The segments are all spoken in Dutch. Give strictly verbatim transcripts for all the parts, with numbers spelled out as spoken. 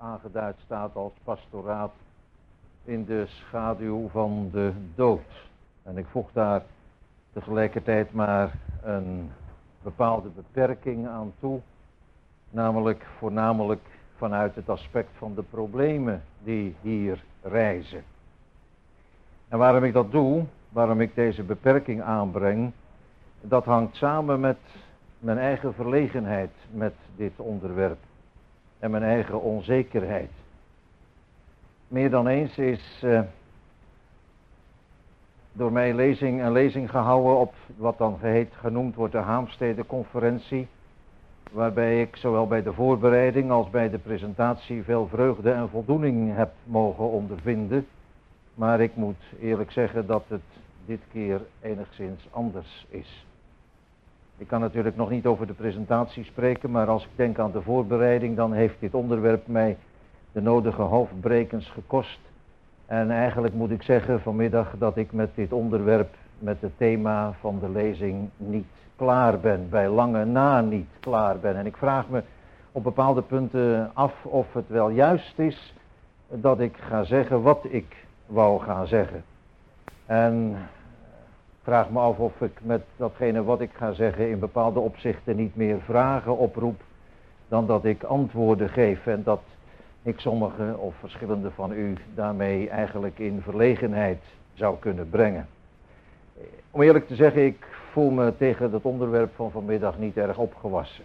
aangeduid staat als pastoraat in de schaduw van de dood. En ik voeg daar tegelijkertijd maar een bepaalde beperking aan toe, namelijk voornamelijk vanuit het aspect van de problemen die hier rijzen. En waarom ik dat doe, waarom ik deze beperking aanbreng, dat hangt samen met mijn eigen verlegenheid met dit onderwerp en mijn eigen onzekerheid. Meer dan eens is uh, door mij lezing, een lezing gehouden op wat dan geheet, genoemd wordt de Haemstede-conferentie, waarbij ik zowel bij de voorbereiding als bij de presentatie veel vreugde en voldoening heb mogen ondervinden. Maar ik moet eerlijk zeggen dat het dit keer enigszins anders is. Ik kan natuurlijk nog niet over de presentatie spreken, maar als ik denk aan de voorbereiding, dan heeft dit onderwerp mij de nodige hoofdbrekens gekost. En eigenlijk moet ik zeggen vanmiddag dat ik met dit onderwerp, met het thema van de lezing, niet klaar ben. Bij lange na niet klaar ben. En ik vraag me op bepaalde punten af of het wel juist is dat ik ga zeggen wat ik wou gaan zeggen. En vraag me af of ik met datgene wat ik ga zeggen in bepaalde opzichten niet meer vragen oproep dan dat ik antwoorden geef. En dat ik sommige of verschillende van u daarmee eigenlijk in verlegenheid zou kunnen brengen. Om eerlijk te zeggen, ik voel me tegen het onderwerp van vanmiddag niet erg opgewassen.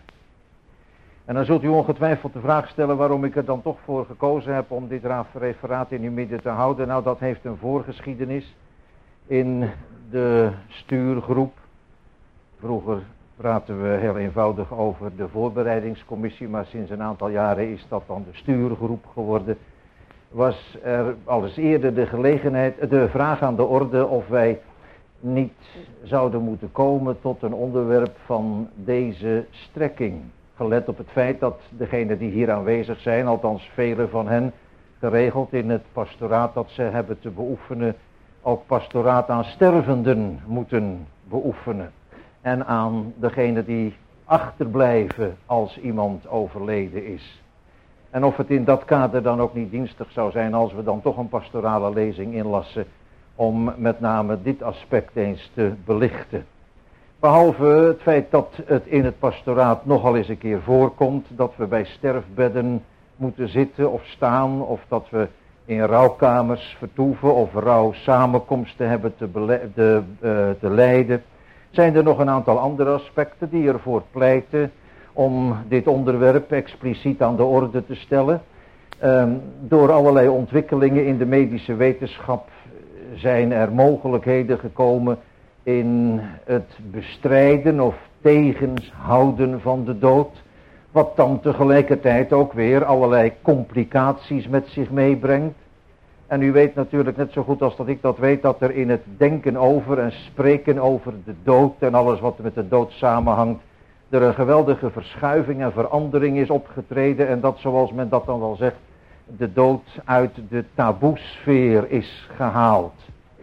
En dan zult u ongetwijfeld de vraag stellen waarom ik er dan toch voor gekozen heb om dit referaat in uw midden te houden. Nou, dat heeft een voorgeschiedenis in de stuurgroep. Vroeger praten we heel eenvoudig over de voorbereidingscommissie, maar sinds een aantal jaren is dat dan de stuurgroep geworden. Was er al eens eerder de gelegenheid, de vraag aan de orde of wij niet zouden moeten komen tot een onderwerp van deze strekking. Gelet op het feit dat degenen die hier aanwezig zijn, althans velen van hen, geregeld in het pastoraat dat ze hebben te beoefenen, ook pastoraat aan stervenden moeten beoefenen. En aan degenen die achterblijven als iemand overleden is. En of het in dat kader dan ook niet dienstig zou zijn als we dan toch een pastorale lezing inlassen om met name dit aspect eens te belichten. Behalve het feit dat het in het pastoraat nogal eens een keer voorkomt dat we bij sterfbedden moeten zitten of staan, of dat we in rouwkamers vertoeven of rouwsamenkomsten hebben te, bele- de, uh, te leiden, zijn er nog een aantal andere aspecten die ervoor pleiten om dit onderwerp expliciet aan de orde te stellen. Um, door allerlei ontwikkelingen in de medische wetenschap zijn er mogelijkheden gekomen in het bestrijden of tegenhouden van de dood, wat dan tegelijkertijd ook weer allerlei complicaties met zich meebrengt. En u weet natuurlijk net zo goed als dat ik dat weet, dat er in het denken over en spreken over de dood en alles wat met de dood samenhangt, er een geweldige verschuiving en verandering is opgetreden en dat, zoals men dat dan wel zegt, de dood uit de taboesfeer is gehaald.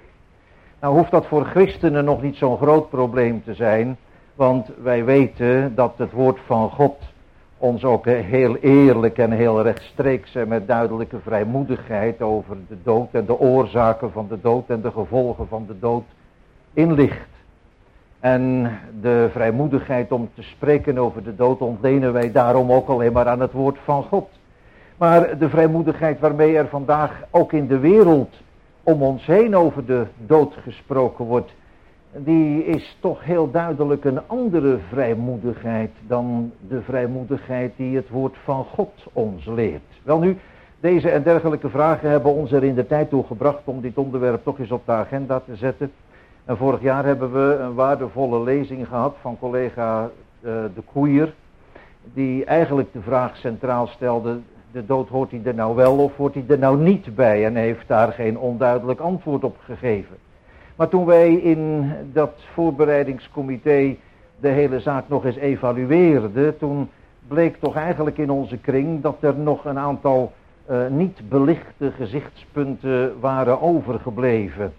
Nou hoeft dat voor christenen nog niet zo'n groot probleem te zijn, want wij weten dat het woord van God ons ook heel eerlijk en heel rechtstreeks en met duidelijke vrijmoedigheid over de dood en de oorzaken van de dood en de gevolgen van de dood inlicht. En de vrijmoedigheid om te spreken over de dood ontlenen wij daarom ook alleen maar aan het woord van God. Maar de vrijmoedigheid waarmee er vandaag ook in de wereld om ons heen over de dood gesproken wordt, die is toch heel duidelijk een andere vrijmoedigheid dan de vrijmoedigheid die het woord van God ons leert. Welnu, deze en dergelijke vragen hebben ons er in de tijd toe gebracht om dit onderwerp toch eens op de agenda te zetten. En vorig jaar hebben we een waardevolle lezing gehad van collega uh, De Koeier, die eigenlijk de vraag centraal stelde: de dood, hoort hij er nou wel of hoort hij er nou niet bij? En heeft daar geen onduidelijk antwoord op gegeven. Maar toen wij in dat voorbereidingscomité de hele zaak nog eens evalueerden, toen bleek toch eigenlijk in onze kring dat er nog een aantal uh, niet belichte gezichtspunten waren overgebleven.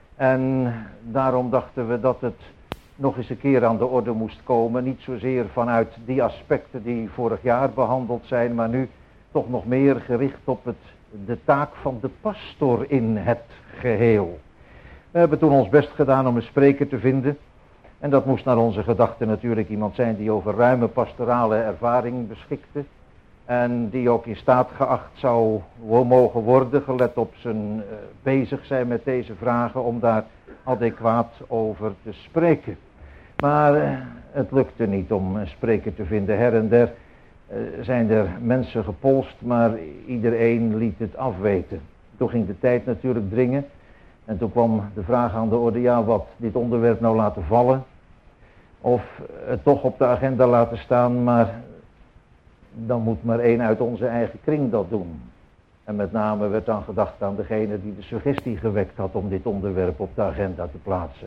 En daarom dachten we dat het nog eens een keer aan de orde moest komen. Niet zozeer vanuit die aspecten die vorig jaar behandeld zijn, maar nu toch nog meer gericht op het, de taak van de pastor in het geheel. We hebben toen ons best gedaan om een spreker te vinden. En dat moest naar onze gedachten natuurlijk iemand zijn die over ruime pastorale ervaring beschikte. En die ook in staat geacht zou mogen worden, gelet op zijn uh, bezig zijn met deze vragen, om daar adequaat over te spreken. Maar uh, het lukte niet om een spreker te vinden. Her en der uh, zijn er mensen gepolst, maar iedereen liet het afweten. Toen ging de tijd natuurlijk dringen. En toen kwam de vraag aan de orde, ja, wat dit onderwerp nou laten vallen. Of het toch op de agenda laten staan, maar dan moet maar één uit onze eigen kring dat doen. En met name werd dan gedacht aan degene die de suggestie gewekt had om dit onderwerp op de agenda te plaatsen.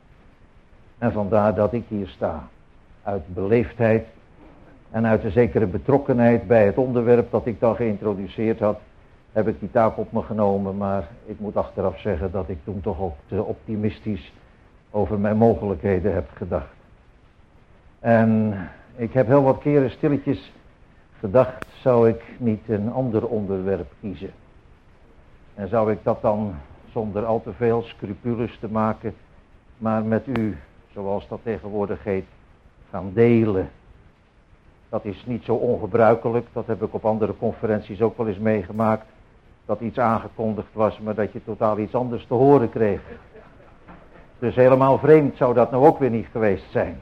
En vandaar dat ik hier sta. Uit beleefdheid en uit een zekere betrokkenheid bij het onderwerp dat ik dan geïntroduceerd had, heb ik die taak op me genomen. Maar ik moet achteraf zeggen dat ik toen toch ook te optimistisch over mijn mogelijkheden heb gedacht. En ik heb heel wat keren stilletjes gedacht, zou ik niet een ander onderwerp kiezen? En zou ik dat dan zonder al te veel scrupules te maken, maar met u, zoals dat tegenwoordig heet, gaan delen? Dat is niet zo ongebruikelijk, dat heb ik op andere conferenties ook wel eens meegemaakt, dat iets aangekondigd was, maar dat je totaal iets anders te horen kreeg. Dus helemaal vreemd zou dat nou ook weer niet geweest zijn.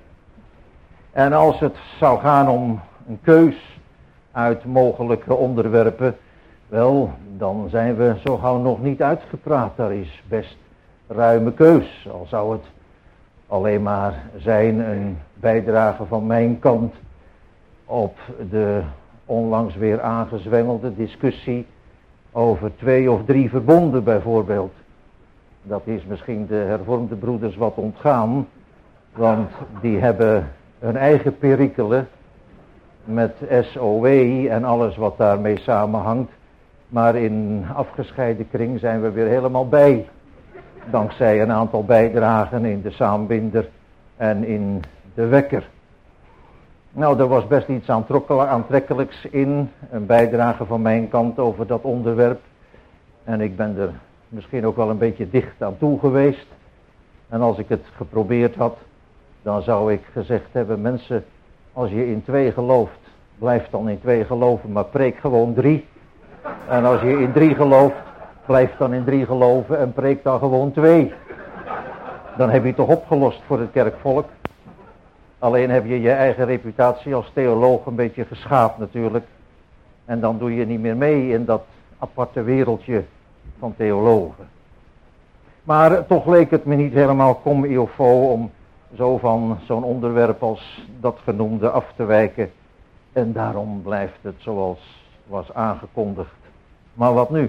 En als het zou gaan om een keus uit mogelijke onderwerpen, wel, dan zijn we zo gauw nog niet uitgepraat. Daar is best ruime keus. Al zou het alleen maar zijn een bijdrage van mijn kant op de onlangs weer aangezwengelde discussie over twee of drie verbonden bijvoorbeeld. Dat is misschien de hervormde broeders wat ontgaan, want die hebben hun eigen perikelen met S O W en alles wat daarmee samenhangt. Maar in afgescheiden kring zijn we weer helemaal bij. Dankzij een aantal bijdragen in de Saambinder en in de Wekker. Nou, er was best iets aantrekkelijks in. Een bijdrage van mijn kant over dat onderwerp. En ik ben er misschien ook wel een beetje dicht aan toe geweest. En als ik het geprobeerd had, dan zou ik gezegd hebben, mensen, als je in twee gelooft, blijf dan in twee geloven, maar preek gewoon drie. En als je in drie gelooft, blijf dan in drie geloven en preek dan gewoon twee. Dan heb je het toch opgelost voor het kerkvolk. Alleen heb je je eigen reputatie als theoloog een beetje geschaad natuurlijk. En dan doe je niet meer mee in dat aparte wereldje van theologen. Maar toch leek het me niet helemaal comme il faut om zo van zo'n onderwerp als dat genoemde af te wijken. En daarom blijft het zoals was aangekondigd. Maar wat nu?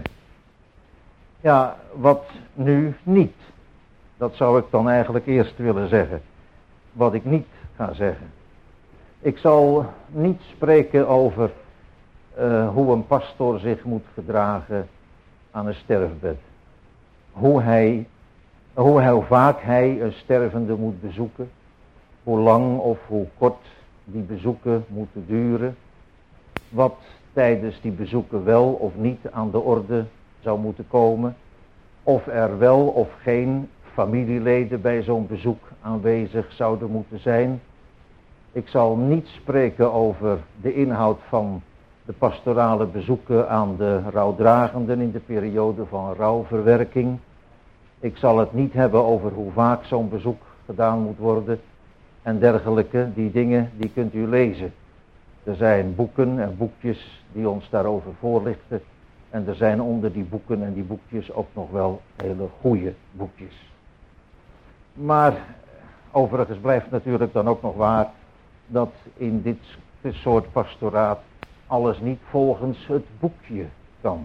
Ja, wat nu niet? Dat zou ik dan eigenlijk eerst willen zeggen. Wat ik niet ga zeggen. Ik zal niet spreken over uh, hoe een pastor zich moet gedragen aan een sterfbed. Hoe hij, hoe heel vaak hij een stervende moet bezoeken. Hoe lang of hoe kort die bezoeken moeten duren. Wat tijdens die bezoeken wel of niet aan de orde zou moeten komen. Of er wel of geen familieleden bij zo'n bezoek aanwezig zouden moeten zijn. Ik zal niet spreken over de inhoud van de pastorale bezoeken aan de rouwdragenden in de periode van rouwverwerking. Ik zal het niet hebben over hoe vaak zo'n bezoek gedaan moet worden en dergelijke. Die dingen die kunt u lezen. Er zijn boeken en boekjes die ons daarover voorlichten. En er zijn onder die boeken en die boekjes ook nog wel hele goede boekjes. Maar overigens blijft natuurlijk dan ook nog waar dat in dit soort pastoraat alles niet volgens het boekje kan.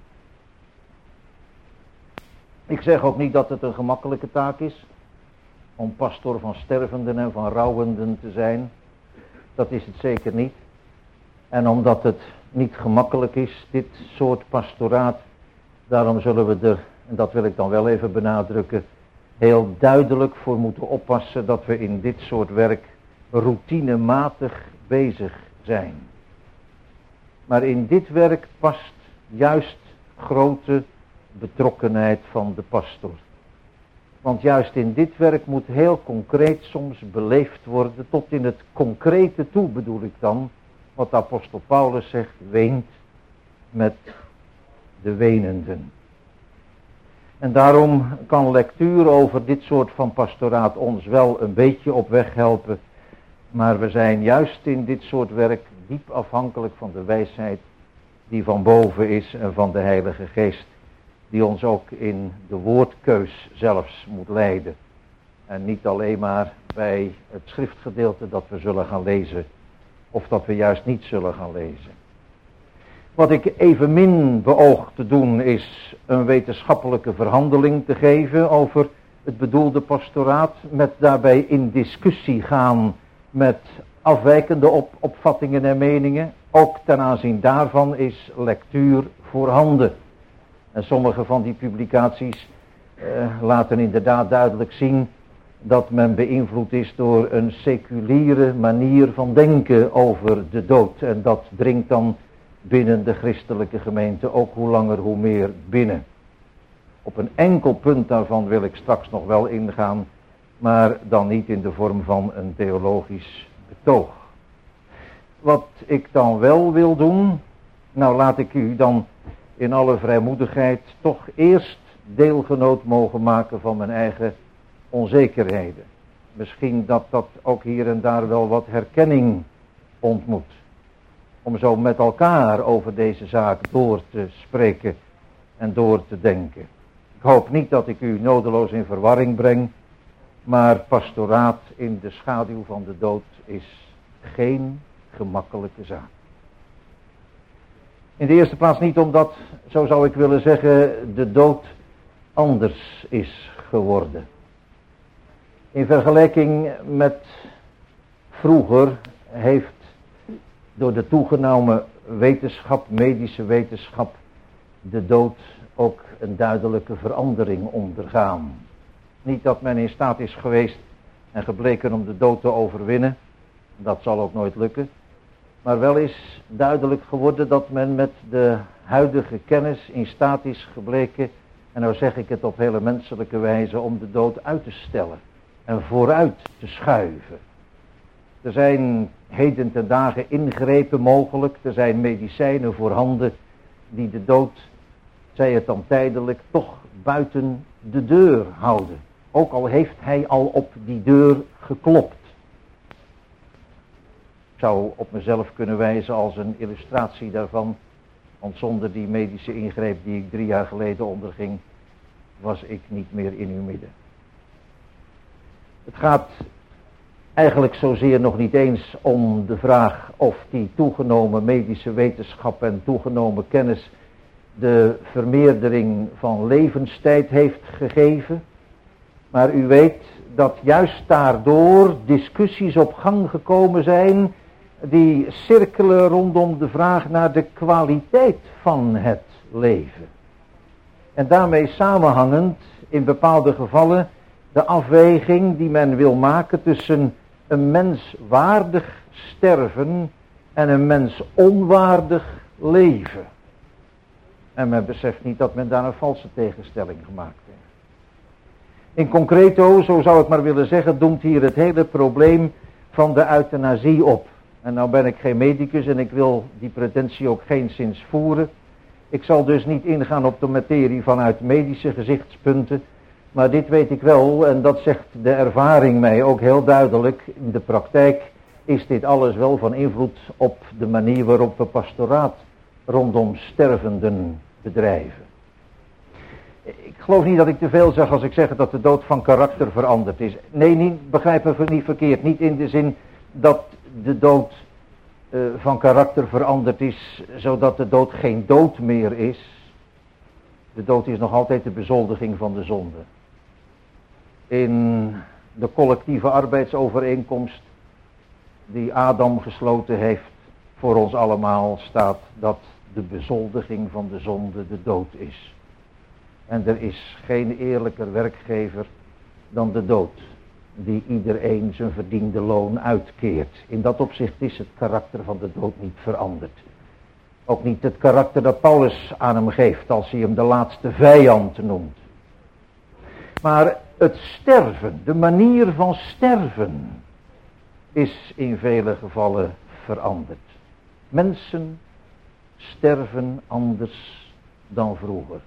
Ik zeg ook niet dat het een gemakkelijke taak is om pastor van stervenden en van rouwenden te zijn. Dat is het zeker niet. En omdat het niet gemakkelijk is, dit soort pastoraat, daarom zullen we er, en dat wil ik dan wel even benadrukken, heel duidelijk voor moeten oppassen dat we in dit soort werk routinematig bezig zijn. Maar in dit werk past juist grote betrokkenheid van de pastor. Want juist in dit werk moet heel concreet soms beleefd worden, tot in het concrete toe bedoel ik dan, wat apostel Paulus zegt, weent met de wenenden. En daarom kan lectuur over dit soort van pastoraat ons wel een beetje op weg helpen, maar we zijn juist in dit soort werk diep afhankelijk van de wijsheid die van boven is en van de Heilige Geest, die ons ook in de woordkeus zelfs moet leiden. En niet alleen maar bij het schriftgedeelte dat we zullen gaan lezen, of dat we juist niet zullen gaan lezen. Wat ik evenmin beoog te doen is een wetenschappelijke verhandeling te geven over het bedoelde pastoraat, met daarbij in discussie gaan met afwijkende op, opvattingen en meningen. Ook ten aanzien daarvan is lectuur voorhanden. En sommige van die publicaties eh, laten inderdaad duidelijk zien dat men beïnvloed is door een seculiere manier van denken over de dood. En dat dringt dan binnen de christelijke gemeente ook hoe langer hoe meer binnen. Op een enkel punt daarvan wil ik straks nog wel ingaan, maar dan niet in de vorm van een theologisch betoog. Wat ik dan wel wil doen, nou laat ik u dan in alle vrijmoedigheid toch eerst deelgenoot mogen maken van mijn eigen onzekerheden. Misschien dat dat ook hier en daar wel wat herkenning ontmoet. Om zo met elkaar over deze zaak door te spreken en door te denken. Ik hoop niet dat ik u nodeloos in verwarring breng, maar pastoraat in de schaduw van de dood is geen gemakkelijke zaak. In de eerste plaats niet omdat, zo zou ik willen zeggen, de dood anders is geworden. In vergelijking met vroeger heeft door de toegenomen wetenschap, medische wetenschap, de dood ook een duidelijke verandering ondergaan. Niet dat men in staat is geweest en gebleken om de dood te overwinnen, dat zal ook nooit lukken. Maar wel is duidelijk geworden dat men met de huidige kennis in staat is gebleken, en nou zeg ik het op hele menselijke wijze, om de dood uit te stellen en vooruit te schuiven. Er zijn heden ten dagen ingrepen mogelijk, er zijn medicijnen voorhanden die de dood, zij het dan tijdelijk, toch buiten de deur houden. Ook al heeft hij al op die deur geklopt. Ik zou op mezelf kunnen wijzen als een illustratie daarvan, want zonder die medische ingreep die ik drie jaar geleden onderging, was ik niet meer in uw midden. Het gaat eigenlijk zozeer nog niet eens om de vraag of die toegenomen medische wetenschap en toegenomen kennis de vermeerdering van levenstijd heeft gegeven. Maar u weet dat juist daardoor discussies op gang gekomen zijn die cirkelen rondom de vraag naar de kwaliteit van het leven. En daarmee samenhangend in bepaalde gevallen de afweging die men wil maken tussen een menswaardig sterven en een mens onwaardig leven. En men beseft niet dat men daar een valse tegenstelling gemaakt heeft. In concreto, zo zou ik maar willen zeggen, doemt hier het hele probleem van de euthanasie op. En nou ben ik geen medicus en ik wil die pretentie ook geenszins voeren. Ik zal dus niet ingaan op de materie vanuit medische gezichtspunten. Maar dit weet ik wel, en dat zegt de ervaring mij ook heel duidelijk. In de praktijk is dit alles wel van invloed op de manier waarop we pastoraat rondom stervenden bedrijven. Ik geloof niet dat ik te veel zeg als ik zeg dat de dood van karakter veranderd is. Nee, niet, begrijp me niet verkeerd. Niet in de zin dat de dood uh, van karakter veranderd is, zodat de dood geen dood meer is. De dood is nog altijd de bezoldiging van de zonde. In de collectieve arbeidsovereenkomst die Adam gesloten heeft voor ons allemaal staat dat de bezoldiging van de zonde de dood is. En er is geen eerlijker werkgever dan de dood, die iedereen zijn verdiende loon uitkeert. In dat opzicht is het karakter van de dood niet veranderd. Ook niet het karakter dat Paulus aan hem geeft als hij hem de laatste vijand noemt. Maar het sterven, de manier van sterven, is in vele gevallen veranderd. Mensen sterven anders dan vroeger.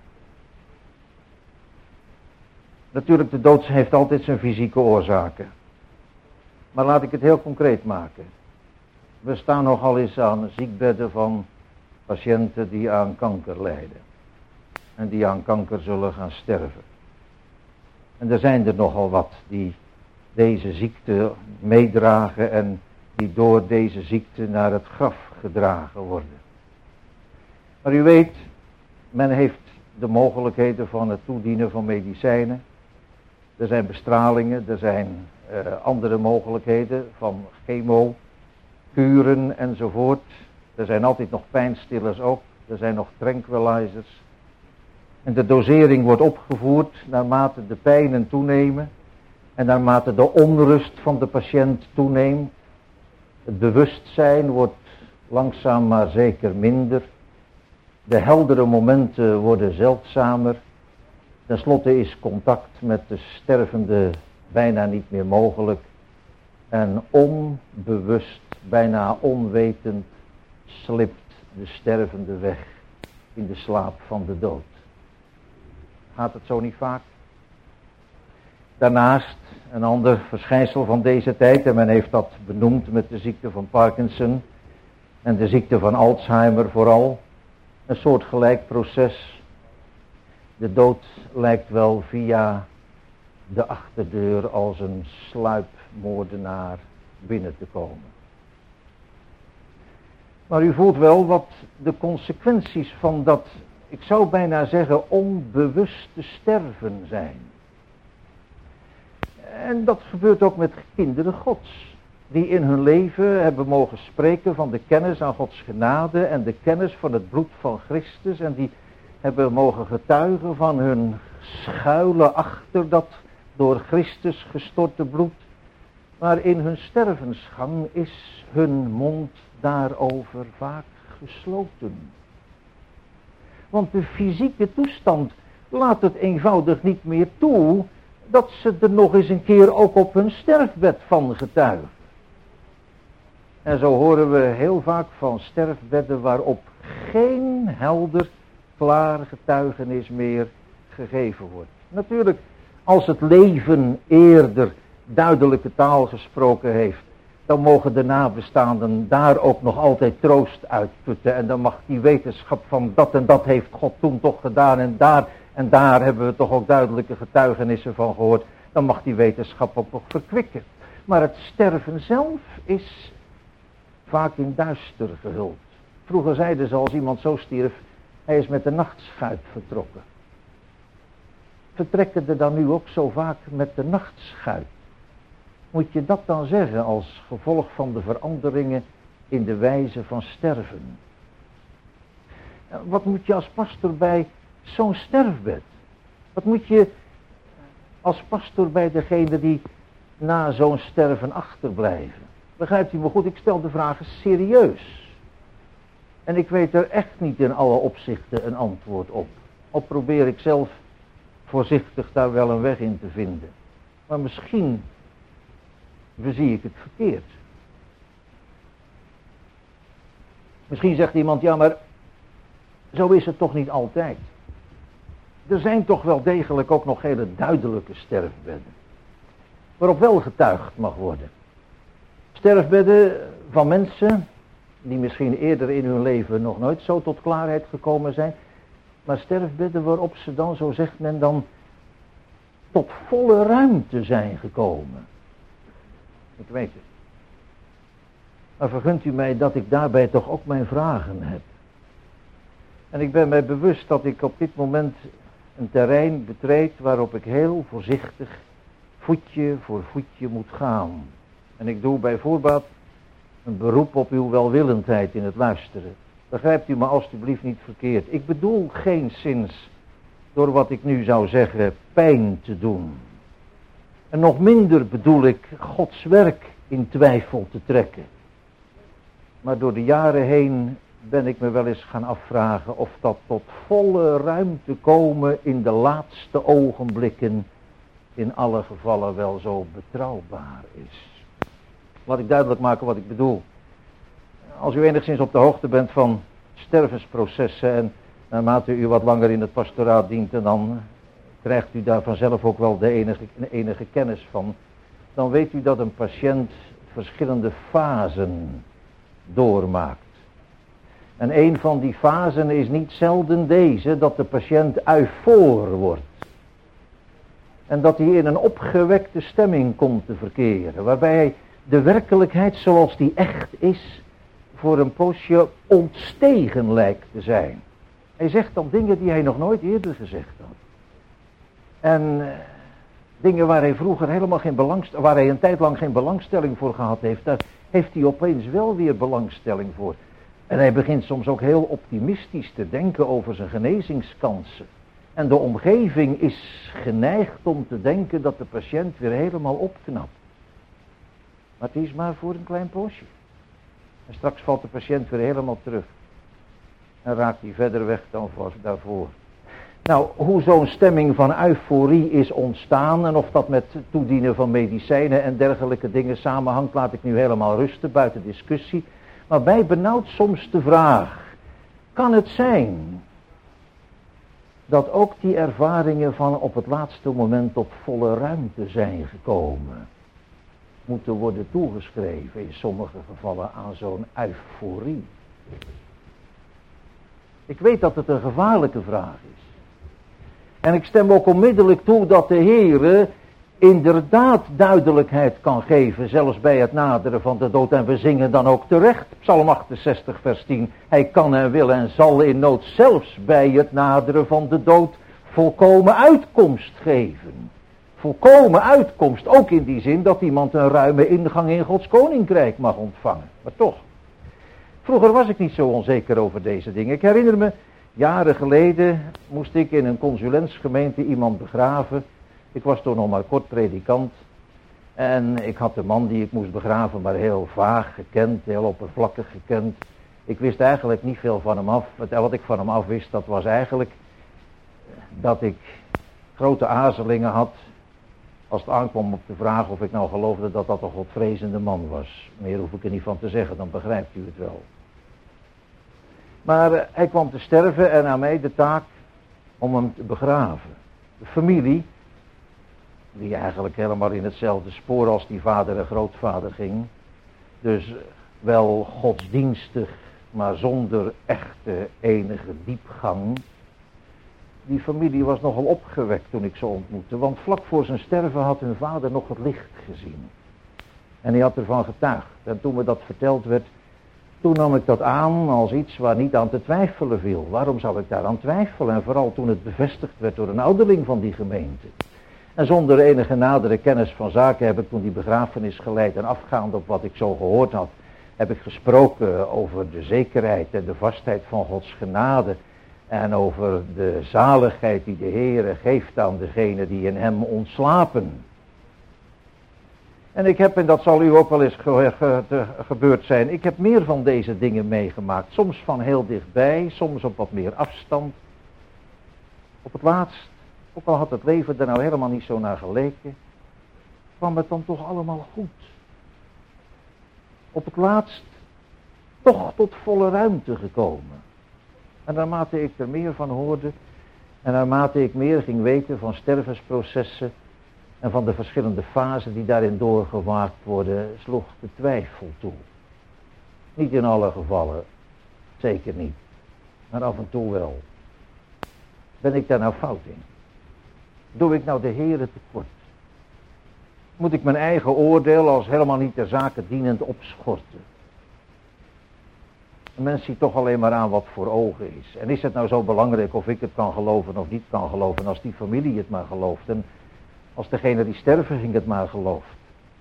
Natuurlijk, de dood heeft altijd zijn fysieke oorzaken. Maar laat ik het heel concreet maken. We staan nogal eens aan ziekbedden van patiënten die aan kanker lijden. En die aan kanker zullen gaan sterven. En er zijn er nogal wat die deze ziekte meedragen en die door deze ziekte naar het graf gedragen worden. Maar u weet, men heeft de mogelijkheden van het toedienen van medicijnen. Er zijn bestralingen, er zijn uh, andere mogelijkheden van chemo, kuren enzovoort. Er zijn altijd nog pijnstillers ook, er zijn nog tranquilizers. En de dosering wordt opgevoerd naarmate de pijnen toenemen en naarmate de onrust van de patiënt toeneemt. Het bewustzijn wordt langzaam maar zeker minder. De heldere momenten worden zeldzamer. Ten slotte is contact met de stervende bijna niet meer mogelijk. En onbewust, bijna onwetend, slipt de stervende weg in de slaap van de dood. Gaat het zo niet vaak? Daarnaast een ander verschijnsel van deze tijd, en men heeft dat benoemd met de ziekte van Parkinson en de ziekte van Alzheimer vooral, een soortgelijk proces. De dood lijkt wel via de achterdeur als een sluipmoordenaar binnen te komen. Maar u voelt wel wat de consequenties van dat, ik zou bijna zeggen, onbewuste sterven zijn. En dat gebeurt ook met kinderen Gods, die in hun leven hebben mogen spreken van de kennis aan Gods genade en de kennis van het bloed van Christus, en die hebben mogen getuigen van hun schuilen achter dat door Christus gestorte bloed. Maar in hun stervensgang is hun mond daarover vaak gesloten. Want de fysieke toestand laat het eenvoudig niet meer toe dat ze er nog eens een keer ook op hun sterfbed van getuigen. En zo horen we heel vaak van sterfbedden waarop geen helder, klaar getuigenis meer gegeven wordt. Natuurlijk, als het leven eerder duidelijke taal gesproken heeft, dan mogen de nabestaanden daar ook nog altijd troost uitputten. En dan mag die wetenschap van dat en dat heeft God toen toch gedaan en daar en daar hebben we toch ook duidelijke getuigenissen van gehoord. Dan mag die wetenschap ook nog verkwikken. Maar het sterven zelf is vaak in duister gehuld. Vroeger zeiden ze als iemand zo stierf, hij is met de nachtschuit vertrokken. Vertrekken er dan nu ook zo vaak met de nachtschuit? Moet je dat dan zeggen als gevolg van de veranderingen in de wijze van sterven? Wat moet je als pastor bij zo'n sterfbed? Wat moet je als pastor bij degene die na zo'n sterven achterblijven? Begrijpt u me goed, ik stel de vragen serieus. En ik weet er echt niet in alle opzichten een antwoord op. Al probeer ik zelf voorzichtig daar wel een weg in te vinden. Maar misschien bezie ik het verkeerd. Misschien zegt iemand, ja maar zo is het toch niet altijd. Er zijn toch wel degelijk ook nog hele duidelijke sterfbedden, waarop wel getuigd mag worden. Sterfbedden van mensen die misschien eerder in hun leven nog nooit zo tot klaarheid gekomen zijn, maar sterfbedden waarop ze dan, zo zegt men dan, tot volle ruimte zijn gekomen. Ik weet het. Maar vergunt u mij dat ik daarbij toch ook mijn vragen heb. En ik ben mij bewust dat ik op dit moment een terrein betreed waarop ik heel voorzichtig voetje voor voetje moet gaan. En ik doe bij voorbaat een beroep op uw welwillendheid in het luisteren. Begrijpt u me alstublieft niet verkeerd. Ik bedoel geenszins door wat ik nu zou zeggen pijn te doen. En nog minder bedoel ik Gods werk in twijfel te trekken. Maar door de jaren heen ben ik me wel eens gaan afvragen of dat tot volle ruimte komen in de laatste ogenblikken in alle gevallen wel zo betrouwbaar is. Laat ik duidelijk maken wat ik bedoel. Als u enigszins op de hoogte bent van stervensprocessen en naarmate u wat langer in het pastoraat dient, en dan krijgt u daar vanzelf ook wel de enige, enige kennis van, dan weet u dat een patiënt verschillende fasen doormaakt. En een van die fasen is niet zelden deze, dat de patiënt eufoor wordt. En dat hij in een opgewekte stemming komt te verkeren, waarbij hij de werkelijkheid zoals die echt is, voor een poosje ontstegen lijkt te zijn. Hij zegt dan dingen die hij nog nooit eerder gezegd had. En uh, dingen waar hij vroeger helemaal geen belangstelling, waar hij een tijd lang geen belangstelling voor gehad heeft, daar heeft hij opeens wel weer belangstelling voor. En hij begint soms ook heel optimistisch te denken over zijn genezingskansen. En de omgeving is geneigd om te denken dat de patiënt weer helemaal opknapt. Maar het is maar voor een klein poosje. En straks valt de patiënt weer helemaal terug. En raakt hij verder weg dan daarvoor. Nou, hoe zo'n stemming van euforie is ontstaan en of dat met toedienen van medicijnen en dergelijke dingen samenhangt, laat ik nu helemaal rusten, buiten discussie. Maar mij benauwt soms de vraag, kan het zijn dat ook die ervaringen van op het laatste moment tot volle ruimte zijn gekomen, moeten worden toegeschreven in sommige gevallen aan zo'n euforie? Ik weet dat het een gevaarlijke vraag is. En ik stem ook onmiddellijk toe dat de Heere inderdaad duidelijkheid kan geven, zelfs bij het naderen van de dood. En we zingen dan ook terecht, Psalm achtenzestig vers tien. Hij kan en wil en zal in nood zelfs bij het naderen van de dood volkomen uitkomst geven. Volkomen uitkomst, ook in die zin dat iemand een ruime ingang in Gods koninkrijk mag ontvangen. Maar toch, vroeger was ik niet zo onzeker over deze dingen. Ik herinner me, jaren geleden moest ik in een consulentsgemeente iemand begraven. Ik was toen nog maar kort predikant. En ik had de man die ik moest begraven maar heel vaag gekend, heel oppervlakkig gekend. Ik wist eigenlijk niet veel van hem af. Wat ik van hem af wist, dat was eigenlijk dat ik grote aarzelingen had als het aankwam op de vraag of ik nou geloofde dat dat een godvrezende man was. Meer hoef ik er niet van te zeggen, dan begrijpt u het wel. Maar uh, hij kwam te sterven en aan mij de taak om hem te begraven. De familie, die eigenlijk helemaal in hetzelfde spoor als die vader en grootvader ging. Dus wel godsdienstig, maar zonder echte enige diepgang. Die familie was nogal opgewekt toen ik ze ontmoette, want vlak voor zijn sterven had hun vader nog het licht gezien. En hij had ervan getuigd. En toen me dat verteld werd, toen nam ik dat aan als iets waar niet aan te twijfelen viel. Waarom zou ik daaraan twijfelen? En vooral toen het bevestigd werd door een ouderling van die gemeente. En zonder enige nadere kennis van zaken heb ik toen die begrafenis geleid. En afgaand op wat ik zo gehoord had, heb ik gesproken over de zekerheid en de vastheid van Gods genade. En over de zaligheid die de Heere geeft aan degenen die in hem ontslapen. En ik heb, en dat zal u ook wel eens ge- ge- ge- gebeurd zijn, ik heb meer van deze dingen meegemaakt. Soms van heel dichtbij, soms op wat meer afstand. Op het laatst, ook al had het leven er nou helemaal niet zo naar geleken, kwam het dan toch allemaal goed. Op het laatst toch tot volle ruimte gekomen. En naarmate ik er meer van hoorde, en naarmate ik meer ging weten van stervensprocessen en van de verschillende fasen die daarin doorgemaakt worden, sloeg de twijfel toe. Niet in alle gevallen, zeker niet, maar af en toe wel. Ben ik daar nou fout in? Doe ik nou de Heere tekort? Moet ik mijn eigen oordeel als helemaal niet ter zake dienend opschorten? Een mens ziet toch alleen maar aan wat voor ogen is. En is het nou zo belangrijk of ik het kan geloven of niet kan geloven, als die familie het maar gelooft en als degene die sterven ging het maar gelooft?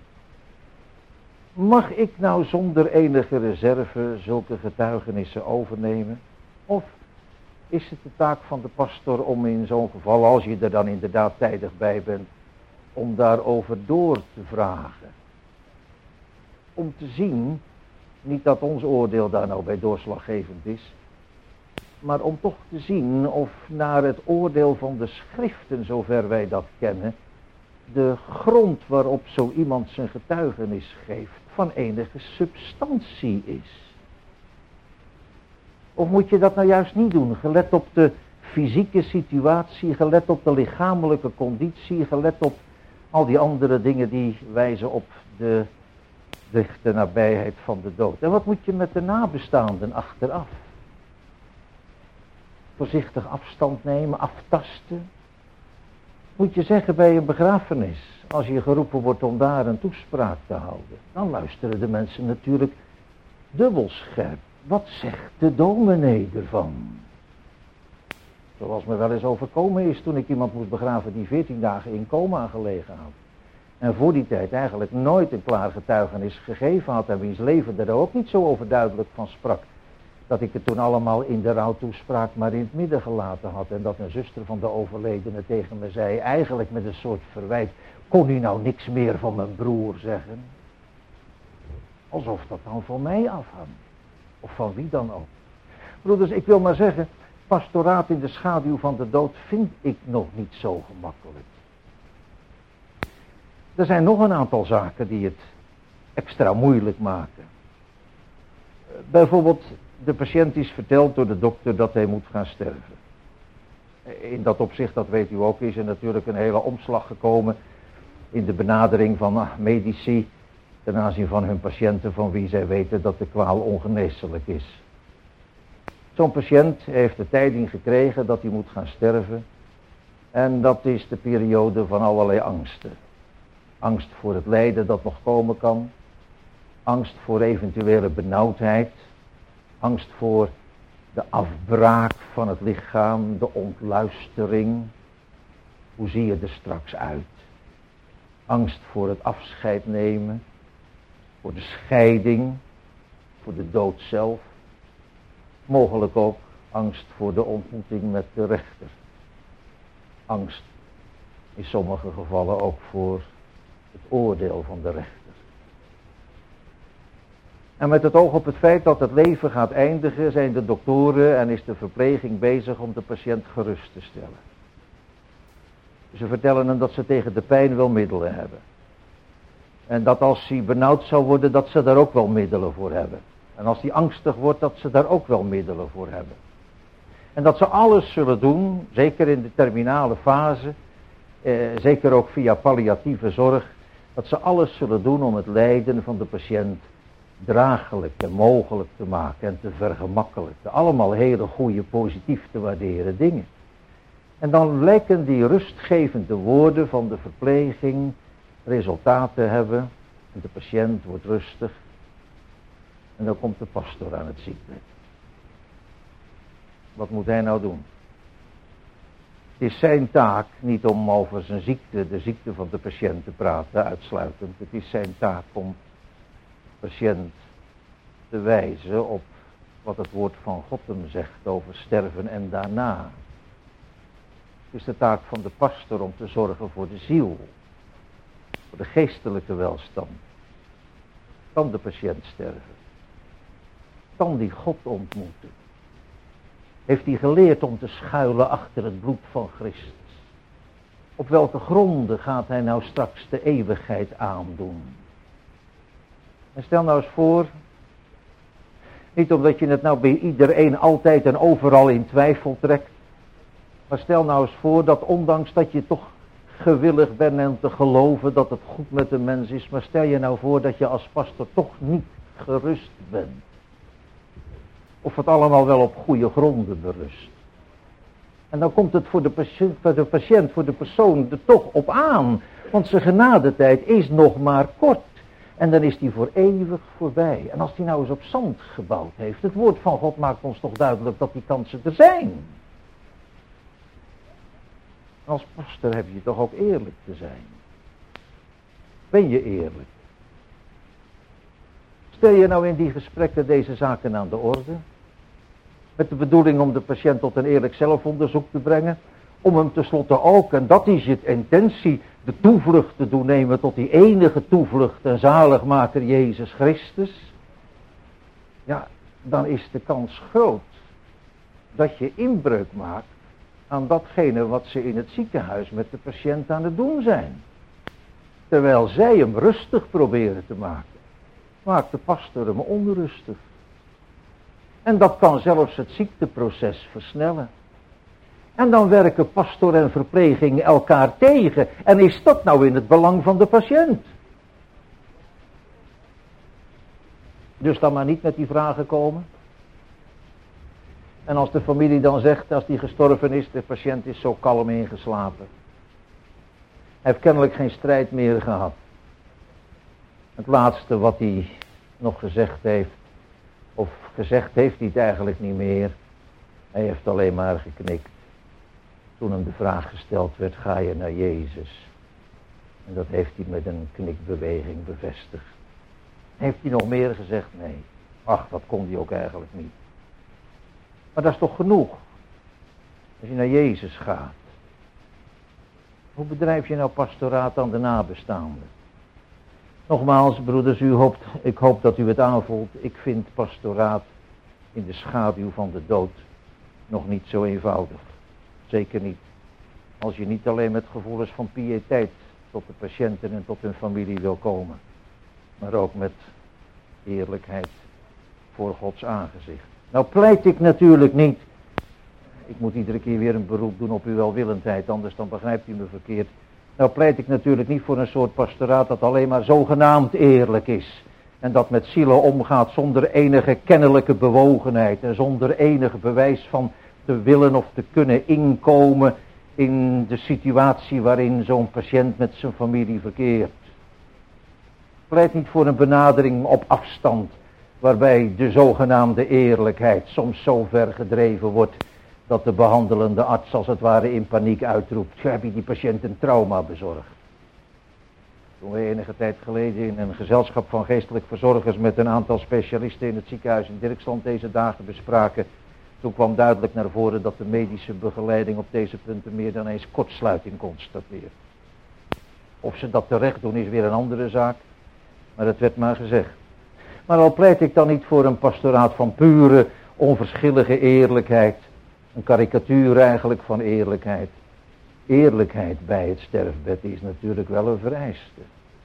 Mag ik nou zonder enige reserve zulke getuigenissen overnemen? Of is het de taak van de pastor om in zo'n geval, als je er dan inderdaad tijdig bij bent, om daarover door te vragen? Om te zien Niet dat ons oordeel daar nou bij doorslaggevend is. Maar om toch te zien of naar het oordeel van de schriften, zover wij dat kennen, de grond waarop zo iemand zijn getuigenis geeft van enige substantie is. Of moet je dat nou juist niet doen, gelet op de fysieke situatie, gelet op de lichamelijke conditie, gelet op al die andere dingen die wijzen op de dichte nabijheid van de dood. En wat moet je met de nabestaanden achteraf? Voorzichtig afstand nemen, aftasten. Moet je zeggen bij een begrafenis, als je geroepen wordt om daar een toespraak te houden, dan luisteren de mensen natuurlijk dubbel scherp. Wat zegt de dominee ervan? Zoals me wel eens overkomen is toen ik iemand moest begraven die veertien dagen in coma gelegen had. En voor die tijd eigenlijk nooit een klaar getuigenis gegeven had en wiens leven er ook niet zo overduidelijk van sprak. Dat ik het toen allemaal in de rouwtoespraak maar in het midden gelaten had. En dat een zuster van de overledene tegen me zei, eigenlijk met een soort verwijt, kon u nou niks meer van mijn broer zeggen? Alsof dat dan van mij afhangt. Of van wie dan ook. Broeders, ik wil maar zeggen, pastoraat in de schaduw van de dood vind ik nog niet zo gemakkelijk. Er zijn nog een aantal zaken die het extra moeilijk maken. Bijvoorbeeld, de patiënt is verteld door de dokter dat hij moet gaan sterven. In dat opzicht, dat weet u ook, is er natuurlijk een hele omslag gekomen in de benadering van ah, medici ten aanzien van hun patiënten van wie zij weten dat de kwaal ongeneeslijk is. Zo'n patiënt heeft de tijding gekregen dat hij moet gaan sterven en dat is de periode van allerlei angsten. Angst voor het lijden dat nog komen kan, angst voor eventuele benauwdheid, angst voor de afbraak van het lichaam, de ontluistering. Hoe zie je er straks uit? Angst voor het afscheid nemen, voor de scheiding, voor de dood zelf. Mogelijk ook angst voor de ontmoeting met de rechter. Angst in sommige gevallen ook voor het oordeel van de rechter. En met het oog op het feit dat het leven gaat eindigen, zijn de doktoren en is de verpleging bezig om de patiënt gerust te stellen. Ze vertellen hem dat ze tegen de pijn wel middelen hebben. En dat als hij benauwd zou worden, dat ze daar ook wel middelen voor hebben. En als hij angstig wordt, dat ze daar ook wel middelen voor hebben. En dat ze alles zullen doen, zeker in de terminale fase, eh, zeker ook via palliatieve zorg, dat ze alles zullen doen om het lijden van de patiënt draaglijk en mogelijk te maken en te vergemakkelijken. Allemaal hele goede, positief te waarderen dingen. En dan lijken die rustgevende woorden van de verpleging resultaat te hebben. En de patiënt wordt rustig. En dan komt de pastor aan het ziekbed. Wat moet hij nou doen? Het is zijn taak niet om over zijn ziekte, de ziekte van de patiënt te praten, uitsluitend. Het is zijn taak om de patiënt te wijzen op wat het woord van God hem zegt over sterven en daarna. Het is de taak van de pastor om te zorgen voor de ziel, voor de geestelijke welstand. Kan de patiënt sterven? Kan die God ontmoeten? Heeft hij geleerd om te schuilen achter het bloed van Christus? Op welke gronden gaat hij nou straks de eeuwigheid aandoen? En stel nou eens voor, niet omdat je het nou bij iedereen altijd en overal in twijfel trekt, maar stel nou eens voor dat ondanks dat je toch gewillig bent en te geloven dat het goed met de mens is, maar stel je nou voor dat je als pastor toch niet gerust bent. Of het allemaal wel op goede gronden berust. En dan komt het voor de patiënt, voor de, patiënt, voor de persoon er toch op aan. Want zijn genadetijd is nog maar kort. En dan is die voor eeuwig voorbij. En als die nou eens op zand gebouwd heeft. Het woord van God maakt ons toch duidelijk dat die kansen er zijn. Als pastor heb je toch ook eerlijk te zijn. Ben je eerlijk? Stel je nou in die gesprekken deze zaken aan de orde. Met de bedoeling om de patiënt tot een eerlijk zelfonderzoek te brengen. Om hem tenslotte ook, en dat is je intentie, de toevlucht te doen nemen tot die enige toevlucht en zaligmaker Jezus Christus. ja, dan is de kans groot dat je inbreuk maakt aan datgene wat ze in het ziekenhuis met de patiënt aan het doen zijn. Terwijl zij hem rustig proberen te maken, maakt de pastor hem onrustig. En dat kan zelfs het ziekteproces versnellen. En dan werken pastor en verpleging elkaar tegen. En is dat nou in het belang van de patiënt? Dus dan maar niet met die vragen komen. En als de familie dan zegt, als die gestorven is, de patiënt is zo kalm ingeslapen. Hij heeft kennelijk geen strijd meer gehad. Het laatste wat hij nog gezegd heeft, of gezegd heeft hij het eigenlijk niet meer. Hij heeft alleen maar geknikt. Toen hem de vraag gesteld werd, ga je naar Jezus? En dat heeft hij met een knikbeweging bevestigd. Heeft hij nog meer gezegd? Nee. Ach, dat kon hij ook eigenlijk niet. Maar dat is toch genoeg? Als je naar Jezus gaat. Hoe bedrijf je nou pastoraat aan de nabestaanden? Nogmaals, broeders, u hoopt, ik hoop dat u het aanvoelt. Ik vind pastoraat in de schaduw van de dood nog niet zo eenvoudig. Zeker niet. Als je niet alleen met gevoelens van piëteit tot de patiënten en tot hun familie wil komen. Maar ook met eerlijkheid voor Gods aangezicht. Nou pleit ik natuurlijk niet. Ik moet iedere keer weer een beroep doen op uw welwillendheid, anders dan begrijpt u me verkeerd. Nou pleit ik natuurlijk niet voor een soort pastoraat dat alleen maar zogenaamd eerlijk is. En dat met zielen omgaat zonder enige kennelijke bewogenheid en zonder enig bewijs van te willen of te kunnen inkomen in de situatie waarin zo'n patiënt met zijn familie verkeert. Ik pleit niet voor een benadering op afstand, waarbij de zogenaamde eerlijkheid soms zo ver gedreven wordt dat de behandelende arts als het ware in paniek uitroept: heb je die patiënt een trauma bezorgd? Toen we enige tijd geleden in een gezelschap van geestelijk verzorgers met een aantal specialisten in het ziekenhuis in Dirksland deze dagen bespraken, toen kwam duidelijk naar voren dat de medische begeleiding op deze punten meer dan eens kortsluiting constateert. Of ze dat terecht doen is weer een andere zaak, maar het werd maar gezegd. Maar al pleit ik dan niet voor een pastoraat van pure, onverschillige eerlijkheid. Een karikatuur eigenlijk van eerlijkheid. Eerlijkheid bij het sterfbed is natuurlijk wel een vereiste.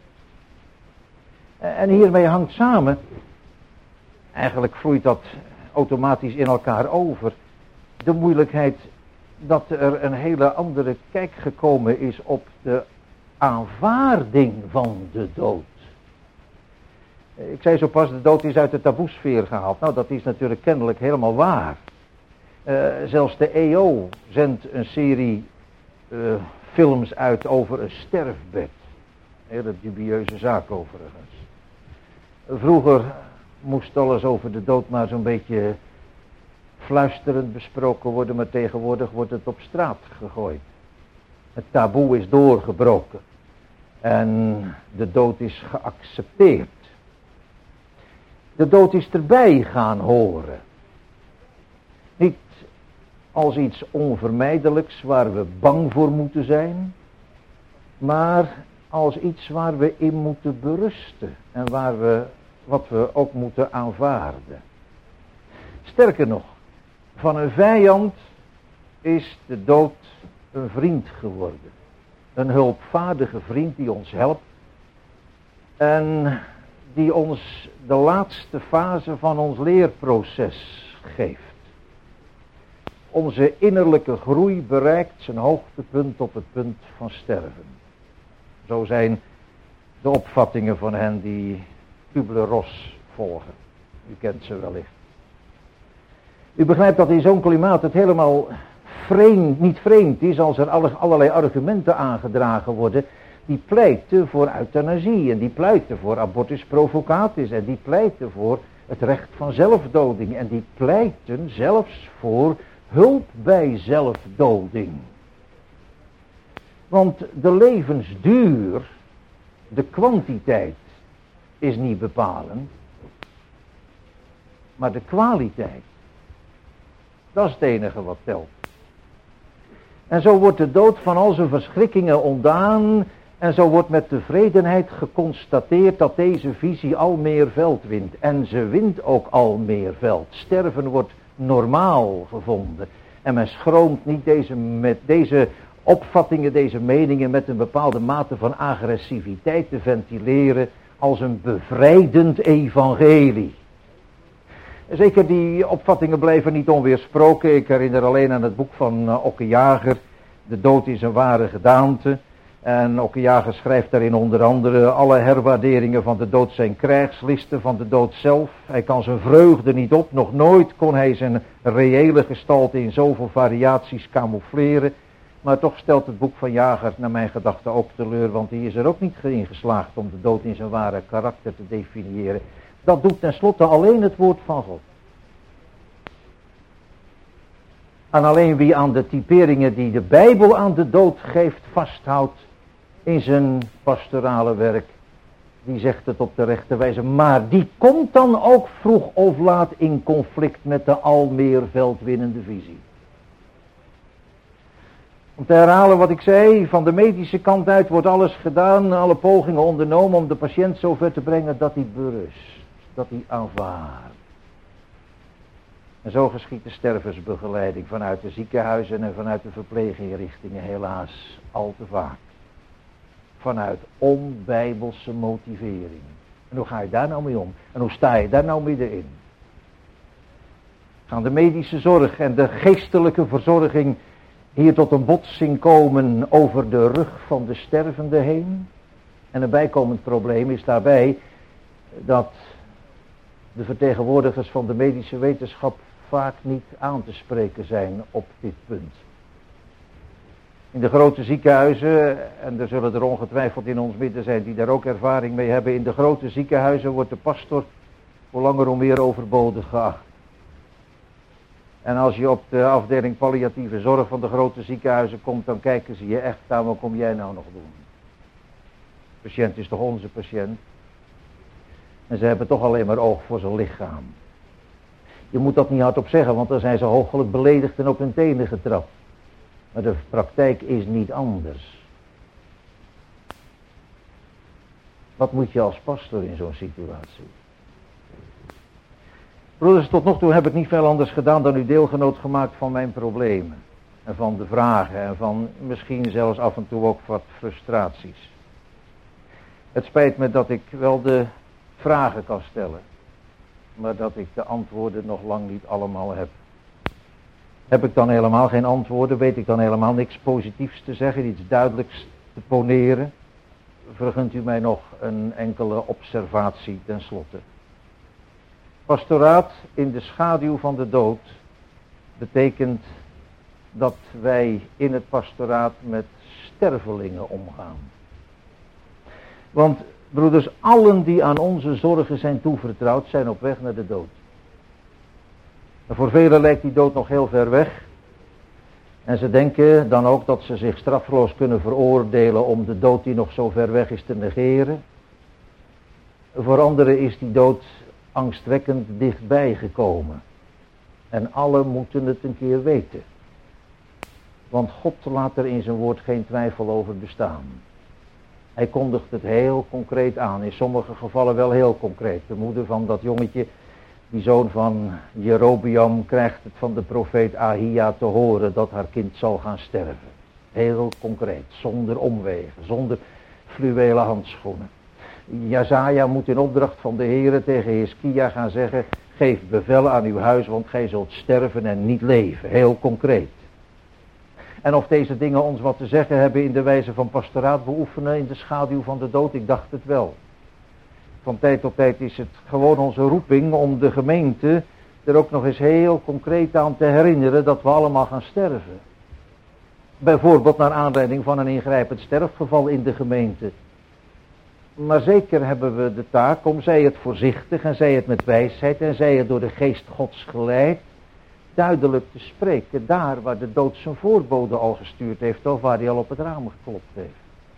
En hiermee hangt samen, eigenlijk vloeit dat automatisch in elkaar over, de moeilijkheid dat er een hele andere kijk gekomen is op de aanvaarding van de dood. Ik zei zo pas, de dood is uit de taboesfeer gehaald. Nou, dat is natuurlijk kennelijk helemaal waar. Uh, zelfs de E O zendt een serie uh, films uit over een sterfbed. Hele dubieuze zaak overigens. Vroeger moest alles over de dood maar zo'n beetje fluisterend besproken worden, maar tegenwoordig wordt het op straat gegooid. Het taboe is doorgebroken en de dood is geaccepteerd. De dood is erbij gaan horen. Niet als iets onvermijdelijks waar we bang voor moeten zijn, maar als iets waar we in moeten berusten en waar we, wat we ook moeten aanvaarden. Sterker nog, van een vijand is de dood een vriend geworden. Een hulpvaardige vriend die ons helpt en die ons de laatste fase van ons leerproces geeft. Onze innerlijke groei bereikt zijn hoogtepunt op het punt van sterven. Zo zijn de opvattingen van hen die Kubler-Ross volgen. U kent ze wellicht. U begrijpt dat in zo'n klimaat het helemaal vreemd, niet vreemd is als er allerlei argumenten aangedragen worden die pleiten voor euthanasie en die pleiten voor abortus provocatis en die pleiten voor het recht van zelfdoding en die pleiten zelfs voor hulp bij zelfdoding. Want de levensduur, de kwantiteit, is niet bepalend, maar de kwaliteit. Dat is het enige wat telt. En zo wordt de dood van al zijn verschrikkingen ontdaan En zo wordt met tevredenheid geconstateerd dat deze visie al meer veld wint. En ze wint ook al meer veld. Sterven wordt normaal gevonden. En men schroomt niet deze, met deze opvattingen, deze meningen met een bepaalde mate van agressiviteit te ventileren als een bevrijdend evangelie. Zeker die opvattingen blijven niet onweersproken. Ik herinner alleen aan het boek van uh, Okke Jager, De dood is een ware gedaante. En Okke Jager schrijft daarin onder andere: alle herwaarderingen van de dood zijn krijgslisten van de dood zelf. Hij kan zijn vreugde niet op, nog nooit kon hij zijn reële gestalte in zoveel variaties camoufleren. Maar toch stelt het boek van Jager naar mijn gedachte ook teleur, want hij is er ook niet in geslaagd om de dood in zijn ware karakter te definiëren. Dat doet tenslotte alleen het woord van God. En alleen wie aan de typeringen die de Bijbel aan de dood geeft vasthoudt in zijn pastorale werk, die zegt het op de rechte wijze. Maar die komt dan ook vroeg of laat in conflict met de al meer veldwinnende visie. Om te herhalen wat ik zei, van de medische kant uit wordt alles gedaan, alle pogingen ondernomen om de patiënt zover te brengen dat hij berust, dat hij aanvaardt. En zo geschiet de stervensbegeleiding vanuit de ziekenhuizen en vanuit de verpleeginrichtingen helaas al te vaak. Vanuit onbijbelse motivering. En hoe ga je daar nou mee om? En hoe sta je daar nou middenin? Gaan de medische zorg en de geestelijke verzorging hier tot een botsing komen over de rug van de stervende heen? En een bijkomend probleem is daarbij dat de vertegenwoordigers van de medische wetenschap vaak niet aan te spreken zijn op dit punt. In de grote ziekenhuizen, en er zullen er ongetwijfeld in ons midden zijn die daar ook ervaring mee hebben, in de grote ziekenhuizen wordt de pastor hoe langer hoe meer overbodig geacht. En als je op de afdeling palliatieve zorg van de grote ziekenhuizen komt, dan kijken ze je echt aan, wat kom jij nou nog doen? De patiënt is toch onze patiënt? En ze hebben toch alleen maar oog voor zijn lichaam. Je moet dat niet hardop zeggen, want dan zijn ze hoogelijk beledigd en op hun tenen getrapt. Maar de praktijk is niet anders. Wat moet je als pastor in zo'n situatie? Broeders, tot nog toe heb ik niet veel anders gedaan dan u deelgenoot gemaakt van mijn problemen. En van de vragen en van misschien zelfs af en toe ook wat frustraties. Het spijt me dat ik wel de vragen kan stellen, maar dat ik de antwoorden nog lang niet allemaal heb. Heb ik dan helemaal geen antwoorden? Weet ik dan helemaal niks positiefs te zeggen, iets duidelijks te poneren? Vergunt u mij nog een enkele observatie ten slotte. Pastoraat in de schaduw van de dood betekent dat wij in het pastoraat met stervelingen omgaan. Want broeders, allen die aan onze zorgen zijn toevertrouwd zijn op weg naar de dood. En voor velen lijkt die dood nog heel ver weg. En ze denken dan ook dat ze zich straffeloos kunnen veroordelen om de dood die nog zo ver weg is te negeren. Voor anderen is die dood angstwekkend dichtbij gekomen. En allen moeten het een keer weten. Want God laat er in zijn woord geen twijfel over bestaan. Hij kondigt het heel concreet aan, in sommige gevallen wel heel concreet. De moeder van dat jongetje, die zoon van Jerobeam, krijgt het van de profeet Ahia te horen dat haar kind zal gaan sterven. Heel concreet, zonder omwegen, zonder fluwelen handschoenen. Jesaja moet in opdracht van de Heere tegen Hiskia gaan zeggen: geef bevel aan uw huis, want gij zult sterven en niet leven. Heel concreet. En of deze dingen ons wat te zeggen hebben in de wijze van pastoraat beoefenen in de schaduw van de dood, ik dacht het wel. Van tijd tot tijd is het gewoon onze roeping om de gemeente er ook nog eens heel concreet aan te herinneren dat we allemaal gaan sterven. Bijvoorbeeld naar aanleiding van een ingrijpend sterfgeval in de gemeente. Maar zeker hebben we de taak om, zij het voorzichtig en zij het met wijsheid en zij het door de geest Gods geleid, duidelijk te spreken daar waar de dood zijn voorbode al gestuurd heeft of waar hij al op het raam geklopt heeft.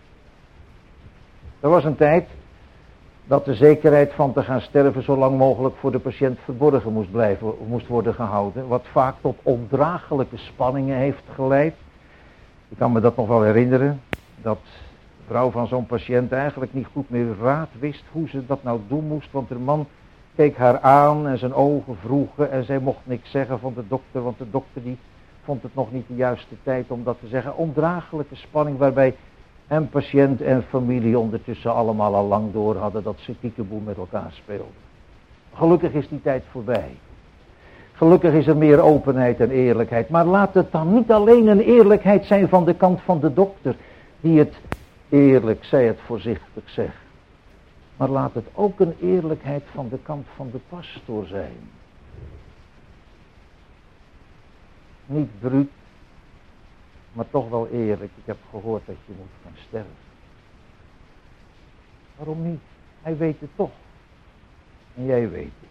Er was een tijd dat de zekerheid van te gaan sterven zo lang mogelijk voor de patiënt verborgen moest blijven, moest worden gehouden, wat vaak tot ondraaglijke spanningen heeft geleid. Ik kan me dat nog wel herinneren, dat vrouw van zo'n patiënt eigenlijk niet goed meer raad wist hoe ze dat nou doen moest, want de man keek haar aan en zijn ogen vroegen en zij mocht niks zeggen van de dokter, want de dokter die vond het nog niet de juiste tijd om dat te zeggen. Ondraaglijke spanning waarbij en patiënt en familie ondertussen allemaal al lang door hadden dat ze kiekeboe met elkaar speelden. Gelukkig is die tijd voorbij. Gelukkig is er meer openheid en eerlijkheid. Maar laat het dan niet alleen een eerlijkheid zijn van de kant van de dokter, die het eerlijk, zij het voorzichtig zegt. Maar laat het ook een eerlijkheid van de kant van de pastoor zijn. Niet bruut, maar toch wel eerlijk. Ik heb gehoord dat je moet gaan sterven. Waarom niet? Hij weet het toch. En jij weet het.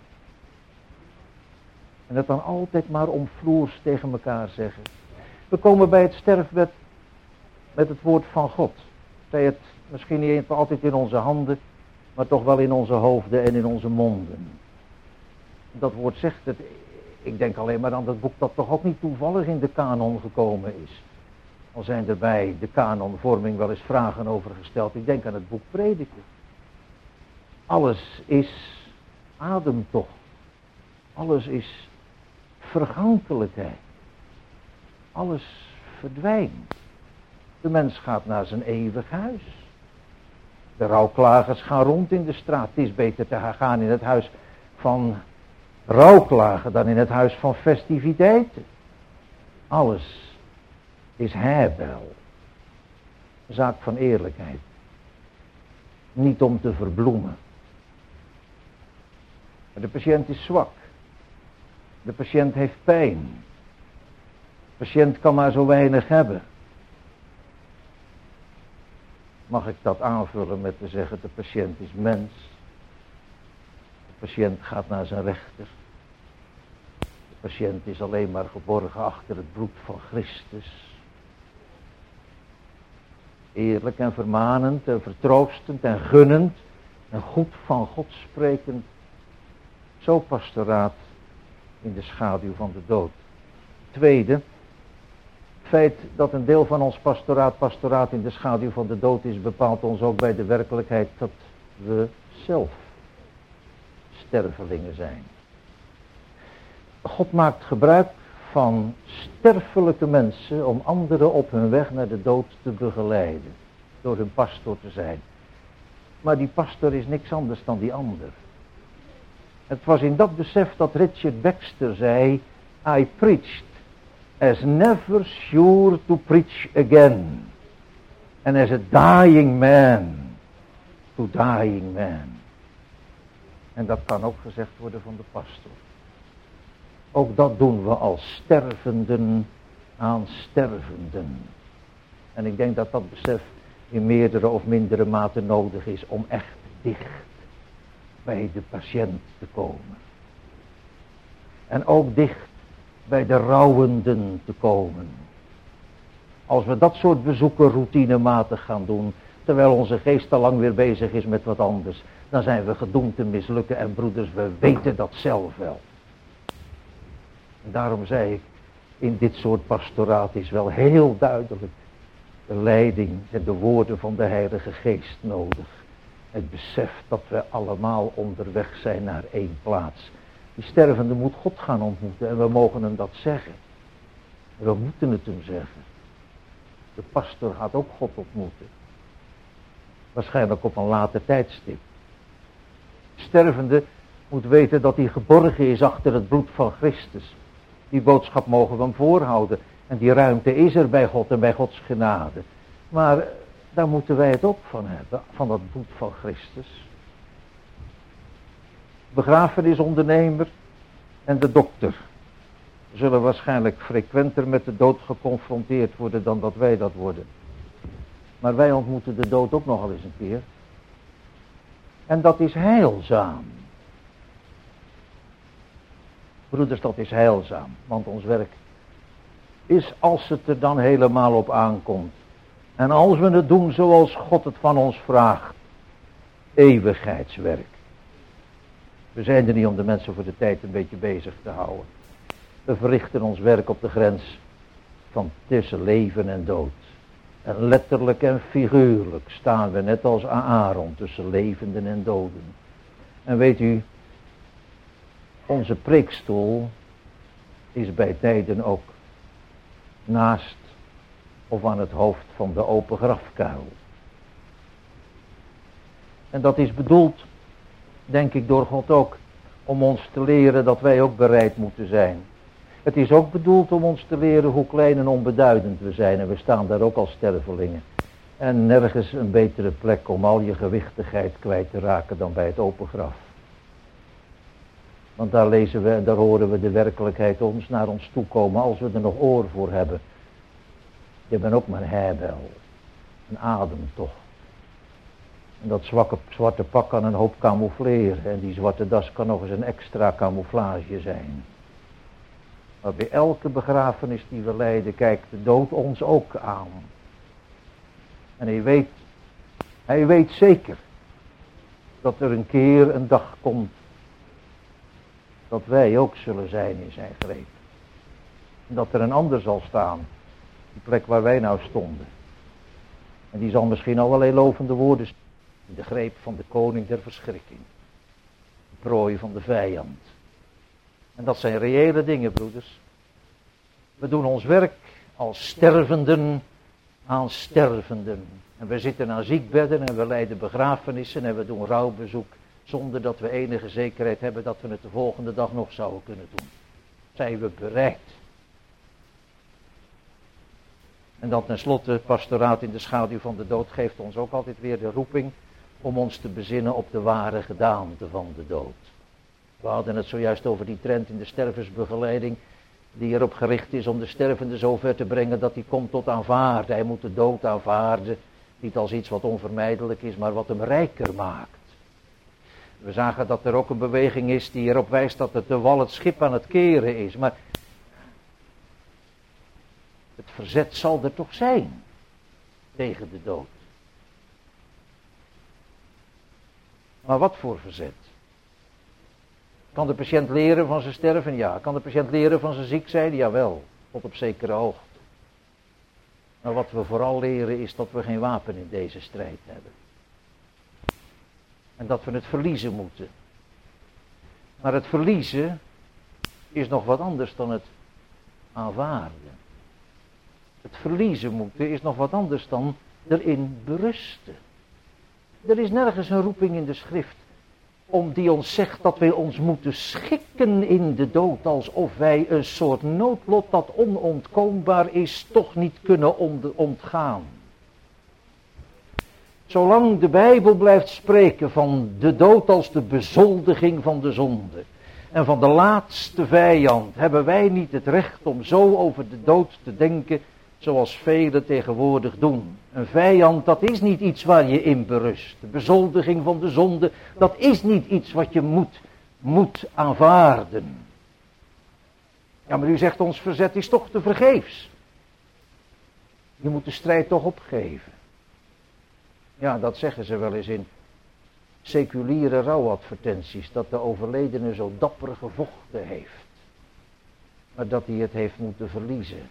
En dat dan altijd maar omvloers tegen elkaar zeggen. We komen bij het sterfbed met het woord van God. Zij het misschien niet altijd in onze handen, maar toch wel in onze hoofden en in onze monden. Dat woord zegt het. Ik denk alleen maar aan dat boek dat toch ook niet toevallig in de kanon gekomen is. Al zijn er bij de kanonvorming wel eens vragen over gesteld. Ik denk aan het boek Prediker. Alles is ademtocht. Alles is vergankelijkheid. Alles verdwijnt. De mens gaat naar zijn eeuwig huis. De rouwklagers gaan rond in de straat. Het is beter te gaan in het huis van rouwklagen dan in het huis van festiviteiten. Alles is herbel. Een zaak van eerlijkheid. Niet om te verbloemen. Maar de patiënt is zwak. De patiënt heeft pijn. De patiënt kan maar zo weinig hebben. Mag ik dat aanvullen met te zeggen, de patiënt is mens. De patiënt gaat naar zijn rechter. De patiënt is alleen maar geborgen achter het bloed van Christus. Eerlijk en vermanend en vertroostend en gunnend en goed van God sprekend. Zo pastoraat in de schaduw van de dood. Tweede, het feit dat een deel van ons pastoraat, pastoraat in de schaduw van de dood is, bepaalt ons ook bij de werkelijkheid dat we zelf stervelingen zijn. God maakt gebruik van sterfelijke mensen om anderen op hun weg naar de dood te begeleiden. Door hun pastoor te zijn. Maar die pastoor is niks anders dan die ander. Het was in dat besef dat Richard Baxter zei, I preached as never sure to preach again. And as a dying man to dying man. En dat kan ook gezegd worden van de pastoor. Ook dat doen we als stervenden aan stervenden. En ik denk dat dat besef in meerdere of mindere mate nodig is om echt dicht bij de patiënt te komen. En ook dicht bij de rouwenden te komen. Als we dat soort bezoeken routinematig gaan doen, terwijl onze geest al lang weer bezig is met wat anders, dan zijn we gedoemd te mislukken en broeders, we weten dat zelf wel. En daarom zei ik, in dit soort pastoraat is wel heel duidelijk de leiding en de woorden van de Heilige Geest nodig. Het besef dat we allemaal onderweg zijn naar één plaats. Die stervende moet God gaan ontmoeten en we mogen hem dat zeggen. We moeten het hem zeggen. De pastor gaat ook God ontmoeten. Waarschijnlijk op een later tijdstip. De stervende moet weten dat hij geborgen is achter het bloed van Christus. Die boodschap mogen we hem voorhouden. En die ruimte is er bij God en bij Gods genade. Maar daar moeten wij het ook van hebben, van dat bloed van Christus. Begrafenisondernemer en de dokter zullen waarschijnlijk frequenter met de dood geconfronteerd worden dan dat wij dat worden. Maar wij ontmoeten de dood ook nogal eens een keer. En dat is heilzaam. Broeders, dat is heilzaam, want ons werk is, als het er dan helemaal op aankomt, en als we het doen zoals God het van ons vraagt, eeuwigheidswerk. We zijn er niet om de mensen voor de tijd een beetje bezig te houden. We verrichten ons werk op de grens van tussen leven en dood. En letterlijk en figuurlijk staan we net als Aaron tussen levenden en doden. En weet u, onze preekstoel is bij tijden ook naast of aan het hoofd van de open grafkuil. En dat is bedoeld, denk ik door God ook, om ons te leren dat wij ook bereid moeten zijn. Het is ook bedoeld om ons te leren hoe klein en onbeduidend we zijn. En we staan daar ook als stervelingen. En nergens een betere plek om al je gewichtigheid kwijt te raken dan bij het open graf. Want daar lezen we en daar horen we de werkelijkheid ons naar ons toekomen als we er nog oor voor hebben. Je bent ook maar een heibel. Een ademtocht. En dat zwakke, zwarte pak kan een hoop camoufleren. En die zwarte das kan nog eens een extra camouflage zijn. Maar bij elke begrafenis die we leiden kijkt de dood ons ook aan. En hij weet, hij weet zeker dat er een keer een dag komt dat wij ook zullen zijn in zijn greep. En dat er een ander zal staan, die plek waar wij nou stonden. En die zal misschien allerlei lovende woorden zeggen. In de greep van de koning der verschrikking. De prooi van de vijand. En dat zijn reële dingen, broeders. We doen ons werk als stervenden aan stervenden. En we zitten aan ziekbedden en we leiden begrafenissen en we doen rouwbezoek. Zonder dat we enige zekerheid hebben dat we het de volgende dag nog zouden kunnen doen. Zijn we bereid. En dan tenslotte, het pastoraat in de schaduw van de dood geeft ons ook altijd weer de roeping om ons te bezinnen op de ware gedaante van de dood. We hadden het zojuist over die trend in de stervensbegeleiding die erop gericht is om de stervende zover te brengen dat hij komt tot aanvaarden. Hij moet de dood aanvaarden, niet als iets wat onvermijdelijk is, maar wat hem rijker maakt. We zagen dat er ook een beweging is die erop wijst dat het de wal het schip aan het keren is, maar het verzet zal er toch zijn tegen de dood. Maar wat voor verzet? Kan de patiënt leren van zijn sterven? Ja. Kan de patiënt leren van zijn ziek zijn? Jawel, tot op zekere hoogte. Maar wat we vooral leren is dat we geen wapen in deze strijd hebben. En dat we het verliezen moeten. Maar het verliezen is nog wat anders dan het aanvaarden. Het verliezen moeten is nog wat anders dan erin berusten. Er is nergens een roeping in de schrift om die ons zegt dat wij ons moeten schikken in de dood, alsof wij een soort noodlot dat onontkoombaar is toch niet kunnen ontgaan. Zolang de Bijbel blijft spreken van de dood als de bezoldiging van de zonde en van de laatste vijand, hebben wij niet het recht om zo over de dood te denken zoals velen tegenwoordig doen. Een vijand, dat is niet iets waar je in berust. De bezoldiging van de zonde, dat is niet iets wat je moet, moet aanvaarden. Ja, maar u zegt ons verzet is toch te vergeefs. Je moet de strijd toch opgeven. Ja, dat zeggen ze wel eens in seculiere rouwadvertenties, dat de overledene zo dapper gevochten heeft. Maar dat hij het heeft moeten verliezen.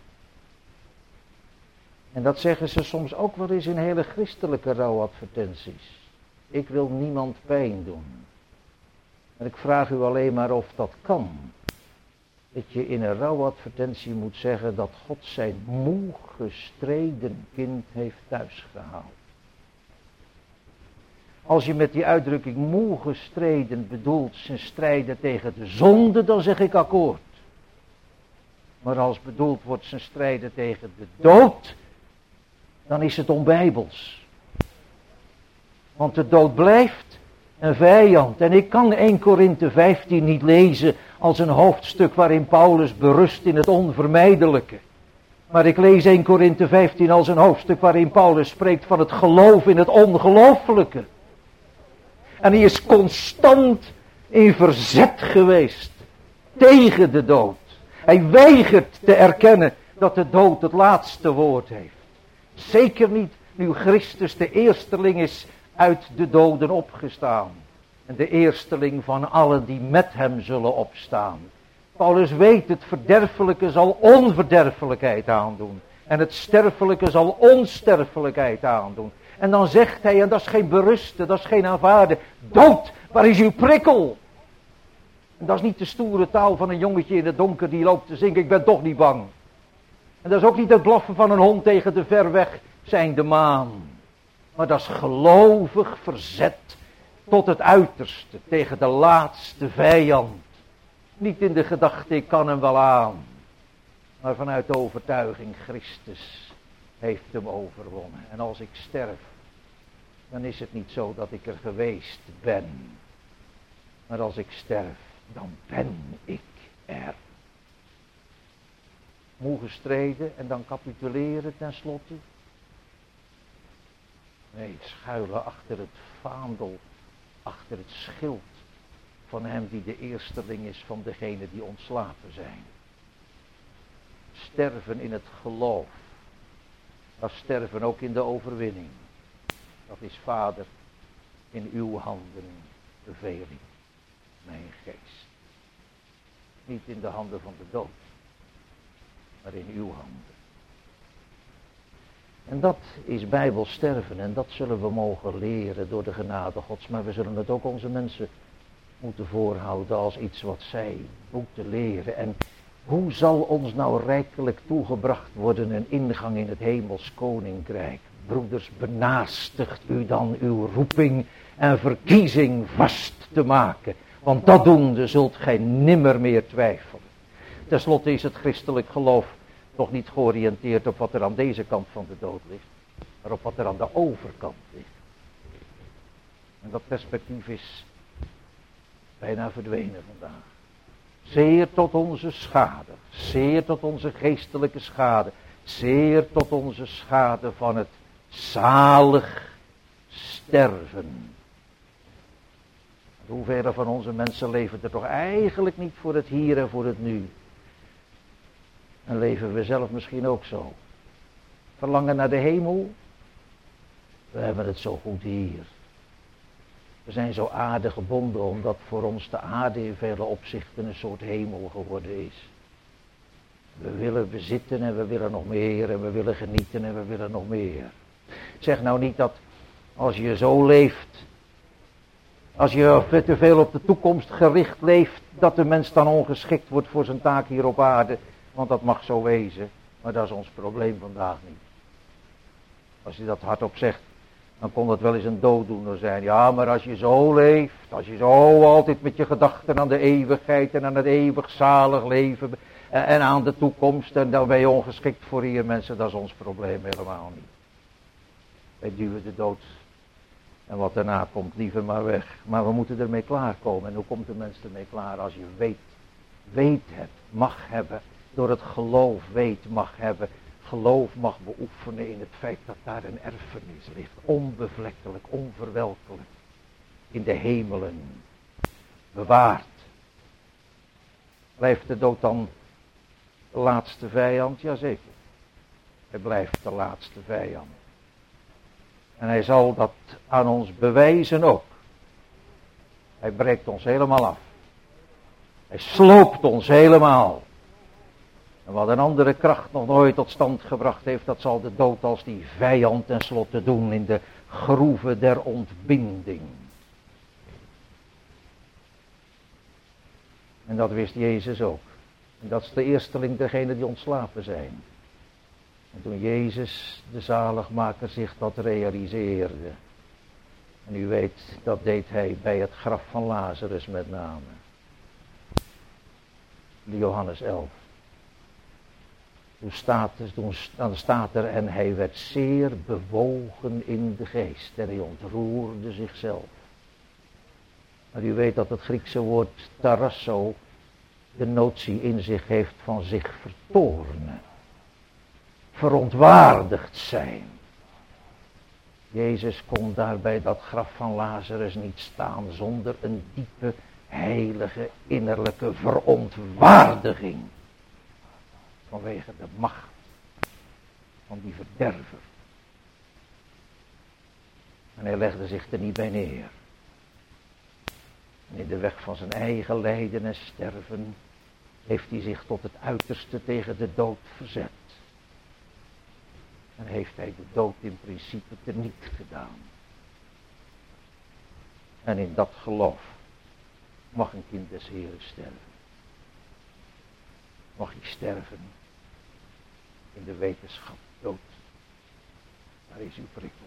En dat zeggen ze soms ook wel eens in hele christelijke rouwadvertenties. Ik wil niemand pijn doen. En ik vraag u alleen maar of dat kan. Dat je in een rouwadvertentie moet zeggen dat God zijn moe gestreden kind heeft thuisgehaald. Als je met die uitdrukking moe gestreden bedoelt zijn strijden tegen de zonde, dan zeg ik akkoord. Maar als bedoeld wordt zijn strijden tegen de dood, dan is het onbijbels. Want de dood blijft een vijand. En ik kan Eerste Korinthe vijftien niet lezen als een hoofdstuk waarin Paulus berust in het onvermijdelijke. Maar ik lees Eerste Korinthe vijftien als een hoofdstuk waarin Paulus spreekt van het geloof in het ongelooflijke. En hij is constant in verzet geweest tegen de dood. Hij weigert te erkennen dat de dood het laatste woord heeft. Zeker niet nu Christus de eersteling is uit de doden opgestaan. En de eersteling van allen die met hem zullen opstaan. Paulus weet, het verderfelijke zal onverderfelijkheid aandoen. En het sterfelijke zal onsterfelijkheid aandoen. En dan zegt hij, en dat is geen berusten, dat is geen aanvaarden. Dood, waar is uw prikkel? En dat is niet de stoere taal van een jongetje in het donker die loopt te zingen, ik ben toch niet bang. En dat is ook niet het blaffen van een hond tegen de ver weg zijnde maan. Maar dat is gelovig verzet tot het uiterste, tegen de laatste vijand. Niet in de gedachte, ik kan hem wel aan. Maar vanuit de overtuiging, Christus heeft hem overwonnen. En als ik sterf, dan is het niet zo dat ik er geweest ben. Maar als ik sterf, dan ben ik er. Moe gestreden en dan capituleren tenslotte. Nee, schuilen achter het vaandel, achter het schild van hem die de eersteling is van degenen die ontslapen zijn. Sterven in het geloof. Dat sterven ook in de overwinning. Dat is Vader, in uw handen beveel ik mijn geest. Niet in de handen van de dood, maar in uw handen. En dat is Bijbels sterven en dat zullen we mogen leren door de genade Gods. Maar we zullen het ook onze mensen moeten voorhouden als iets wat zij moeten leren. En hoe zal ons nou rijkelijk toegebracht worden een ingang in het hemels koninkrijk? Broeders, benaastigt u dan uw roeping en verkiezing vast te maken. Want dat doende zult gij nimmer meer twijfelen. Ten slotte is het christelijk geloof toch niet georiënteerd op wat er aan deze kant van de dood ligt, maar op wat er aan de overkant ligt. En dat perspectief is bijna verdwenen vandaag. Zeer tot onze schade, zeer tot onze geestelijke schade, zeer tot onze schade van het zalig sterven. Hoeverre van onze mensen leven er toch eigenlijk niet voor het hier en voor het nu? En leven we zelf misschien ook zo. Verlangen naar de hemel? We hebben het zo goed hier. We zijn zo aardig gebonden omdat voor ons de aarde in vele opzichten een soort hemel geworden is. We willen bezitten en we willen nog meer en we willen genieten en we willen nog meer. Zeg nou niet dat als je zo leeft, als je te veel op de toekomst gericht leeft, dat de mens dan ongeschikt wordt voor zijn taak hier op aarde. Want dat mag zo wezen, maar dat is ons probleem vandaag niet. Als je dat hardop zegt, dan kon dat wel eens een dooddoener zijn. Ja, maar als je zo leeft, als je zo altijd met je gedachten aan de eeuwigheid en aan het eeuwig zalig leven en, en aan de toekomst, en dan ben je ongeschikt voor hier mensen, dat is ons probleem helemaal niet. Wij duwen de dood en wat daarna komt liever maar weg. Maar we moeten ermee klaarkomen. En hoe komt de mens ermee klaar? Als je weet, weet het, mag hebben, door het geloof weet mag hebben, geloof mag beoefenen in het feit dat daar een erfenis ligt, onbevlekkelijk, onverwelkelijk, in de hemelen, bewaard. Blijft de dood dan de laatste vijand? Jazeker, hij blijft de laatste vijand. En hij zal dat aan ons bewijzen ook. Hij breekt ons helemaal af. Hij sloopt ons helemaal. En wat een andere kracht nog nooit tot stand gebracht heeft, dat zal de dood als die vijand tenslotte doen in de groeven der ontbinding. En dat wist Jezus ook. En dat is de eersteling degene die ontslapen zijn. En toen Jezus, de zaligmaker, zich dat realiseerde. En u weet, dat deed hij bij het graf van Lazarus met name. Johannes elf. Toen staat, toen, dan staat er, en hij werd zeer bewogen in de geest. En hij ontroerde zichzelf. Maar u weet dat het Griekse woord tarasso de notie in zich heeft van zich vertoornen. Verontwaardigd zijn. Jezus kon daar bij dat graf van Lazarus niet staan zonder een diepe, heilige, innerlijke verontwaardiging. Vanwege de macht van die verderver. En hij legde zich er niet bij neer. En in de weg van zijn eigen lijden en sterven heeft hij zich tot het uiterste tegen de dood verzet. En heeft hij de dood in principe teniet gedaan. En in dat geloof mag een kind des Heren sterven. Mag hij sterven in de wetenschap dood. Daar is uw prikkel.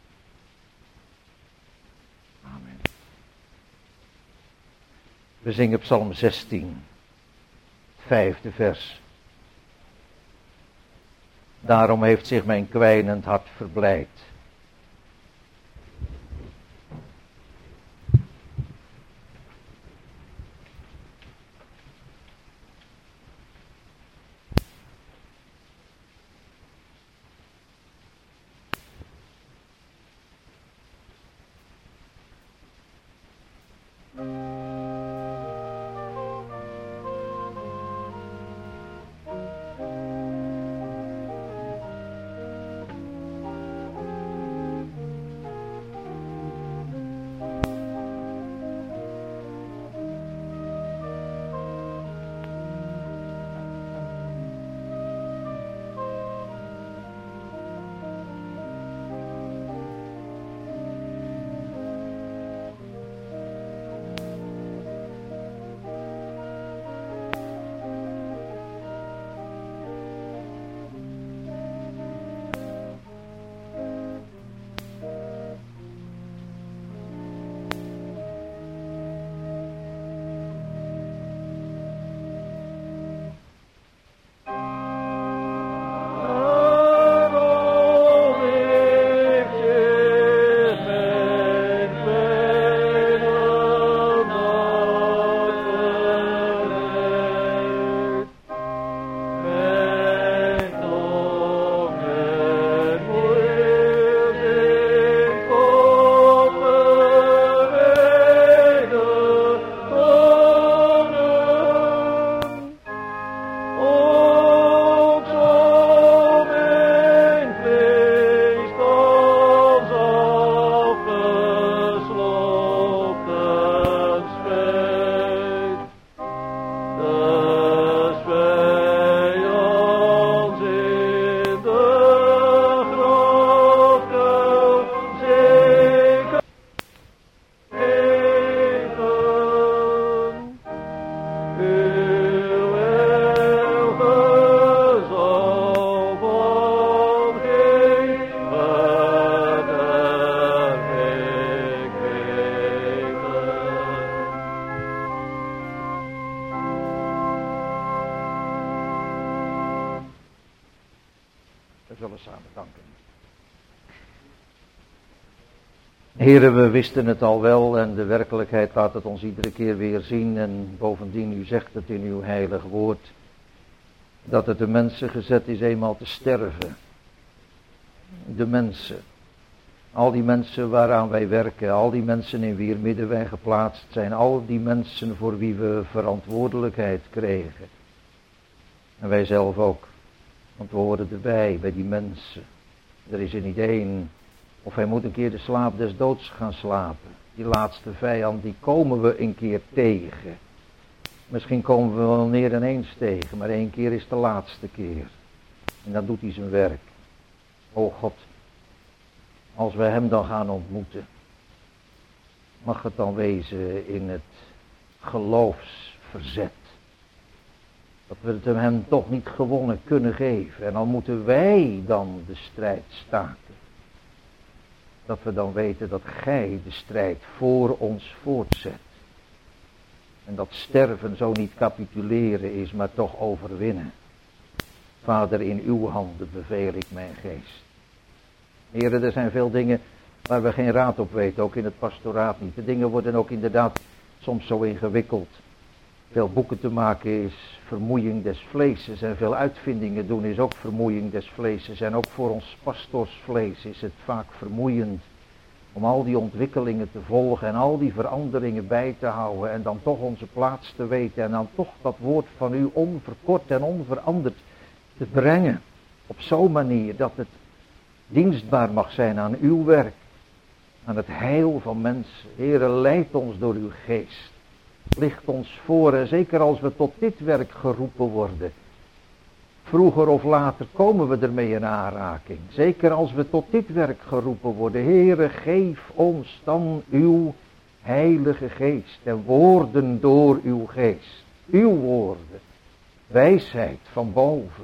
Amen. We zingen Psalm zestien, het vijfde vers. Daarom heeft zich mijn kwijnend hart verblijd. Heren, we wisten het al wel en de werkelijkheid laat het ons iedere keer weer zien. En bovendien, u zegt het in uw heilig woord, dat het de mensen gezet is eenmaal te sterven. De mensen, al die mensen waaraan wij werken, al die mensen in wier midden wij geplaatst zijn, al die mensen voor wie we verantwoordelijkheid kregen. En wij zelf ook, want we horen erbij, bij die mensen. Er is er niet één. Of hij moet een keer de slaap des doods gaan slapen. Die laatste vijand, die komen we een keer tegen. Misschien komen we wel meer dan eens tegen, maar één keer is de laatste keer. En dan doet hij zijn werk. O God, als we hem dan gaan ontmoeten, mag het dan wezen in het geloofsverzet. Dat we het hem toch niet gewonnen kunnen geven. En dan moeten wij dan de strijd staken. Dat we dan weten dat gij de strijd voor ons voortzet. En dat sterven zo niet capituleren is, maar toch overwinnen. Vader, in uw handen beveel ik mijn geest. Heren, er zijn veel dingen waar we geen raad op weten, ook in het pastoraat niet. De dingen worden ook inderdaad soms zo ingewikkeld. Veel boeken te maken is vermoeiing des vleeses en veel uitvindingen doen is ook vermoeiing des vleeses. En ook voor ons pastoorsvlees is het vaak vermoeiend om al die ontwikkelingen te volgen en al die veranderingen bij te houden en dan toch onze plaats te weten en dan toch dat woord van u onverkort en onveranderd te brengen. Op zo'n manier dat het dienstbaar mag zijn aan uw werk, aan het heil van mensen. Heere, leid ons door uw geest. Licht ons voor en zeker als we tot dit werk geroepen worden. Vroeger of later komen we ermee in aanraking. Zeker als we tot dit werk geroepen worden. Heere, geef ons dan uw heilige geest en woorden door uw geest. Uw woorden. Wijsheid van boven.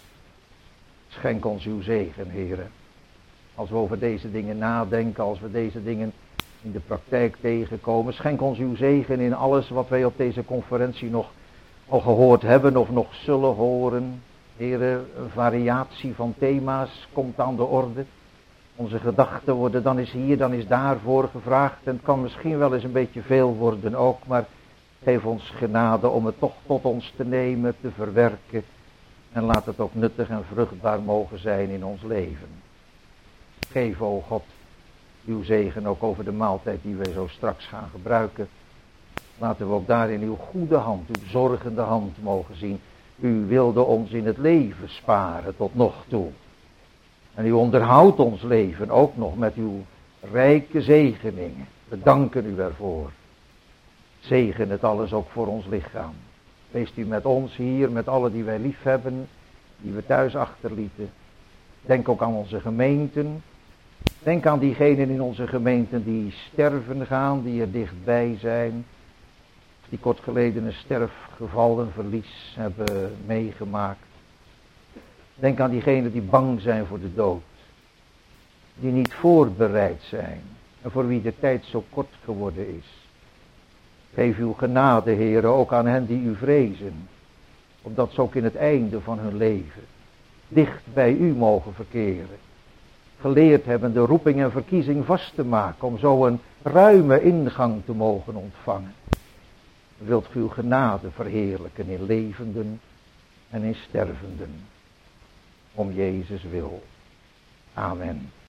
Schenk ons uw zegen, Heere. Als we over deze dingen nadenken, als we deze dingen in de praktijk tegenkomen. Schenk ons uw zegen in alles wat wij op deze conferentie nog al gehoord hebben of nog zullen horen. Heere, een variatie van thema's komt aan de orde. Onze gedachten worden dan eens hier, dan is daarvoor gevraagd. En het kan misschien wel eens een beetje veel worden ook. Maar geef ons genade om het toch tot ons te nemen, te verwerken. En laat het ook nuttig en vruchtbaar mogen zijn in ons leven. Geef, o God, uw zegen ook over de maaltijd die wij zo straks gaan gebruiken. Laten we ook daarin uw goede hand, uw zorgende hand mogen zien. U wilde ons in het leven sparen tot nog toe. En u onderhoudt ons leven ook nog met uw rijke zegeningen. We danken u ervoor. Zegen het alles ook voor ons lichaam. Wees u met ons hier, met alle die wij lief hebben, die we thuis achterlieten. Denk ook aan onze gemeenten. Denk aan diegenen in onze gemeenten die sterven gaan, die er dichtbij zijn. Die kort geleden een sterfgeval, een verlies hebben meegemaakt. Denk aan diegenen die bang zijn voor de dood. Die niet voorbereid zijn. En voor wie de tijd zo kort geworden is. Geef uw genade, Heere, ook aan hen die u vrezen. Opdat ze ook in het einde van hun leven dicht bij u mogen verkeren. Geleerd hebben de roeping en verkiezing vast te maken. Om zo een ruime ingang te mogen ontvangen. Wilt u uw genade verheerlijken in levenden en in stervenden. Om Jezus wil. Amen.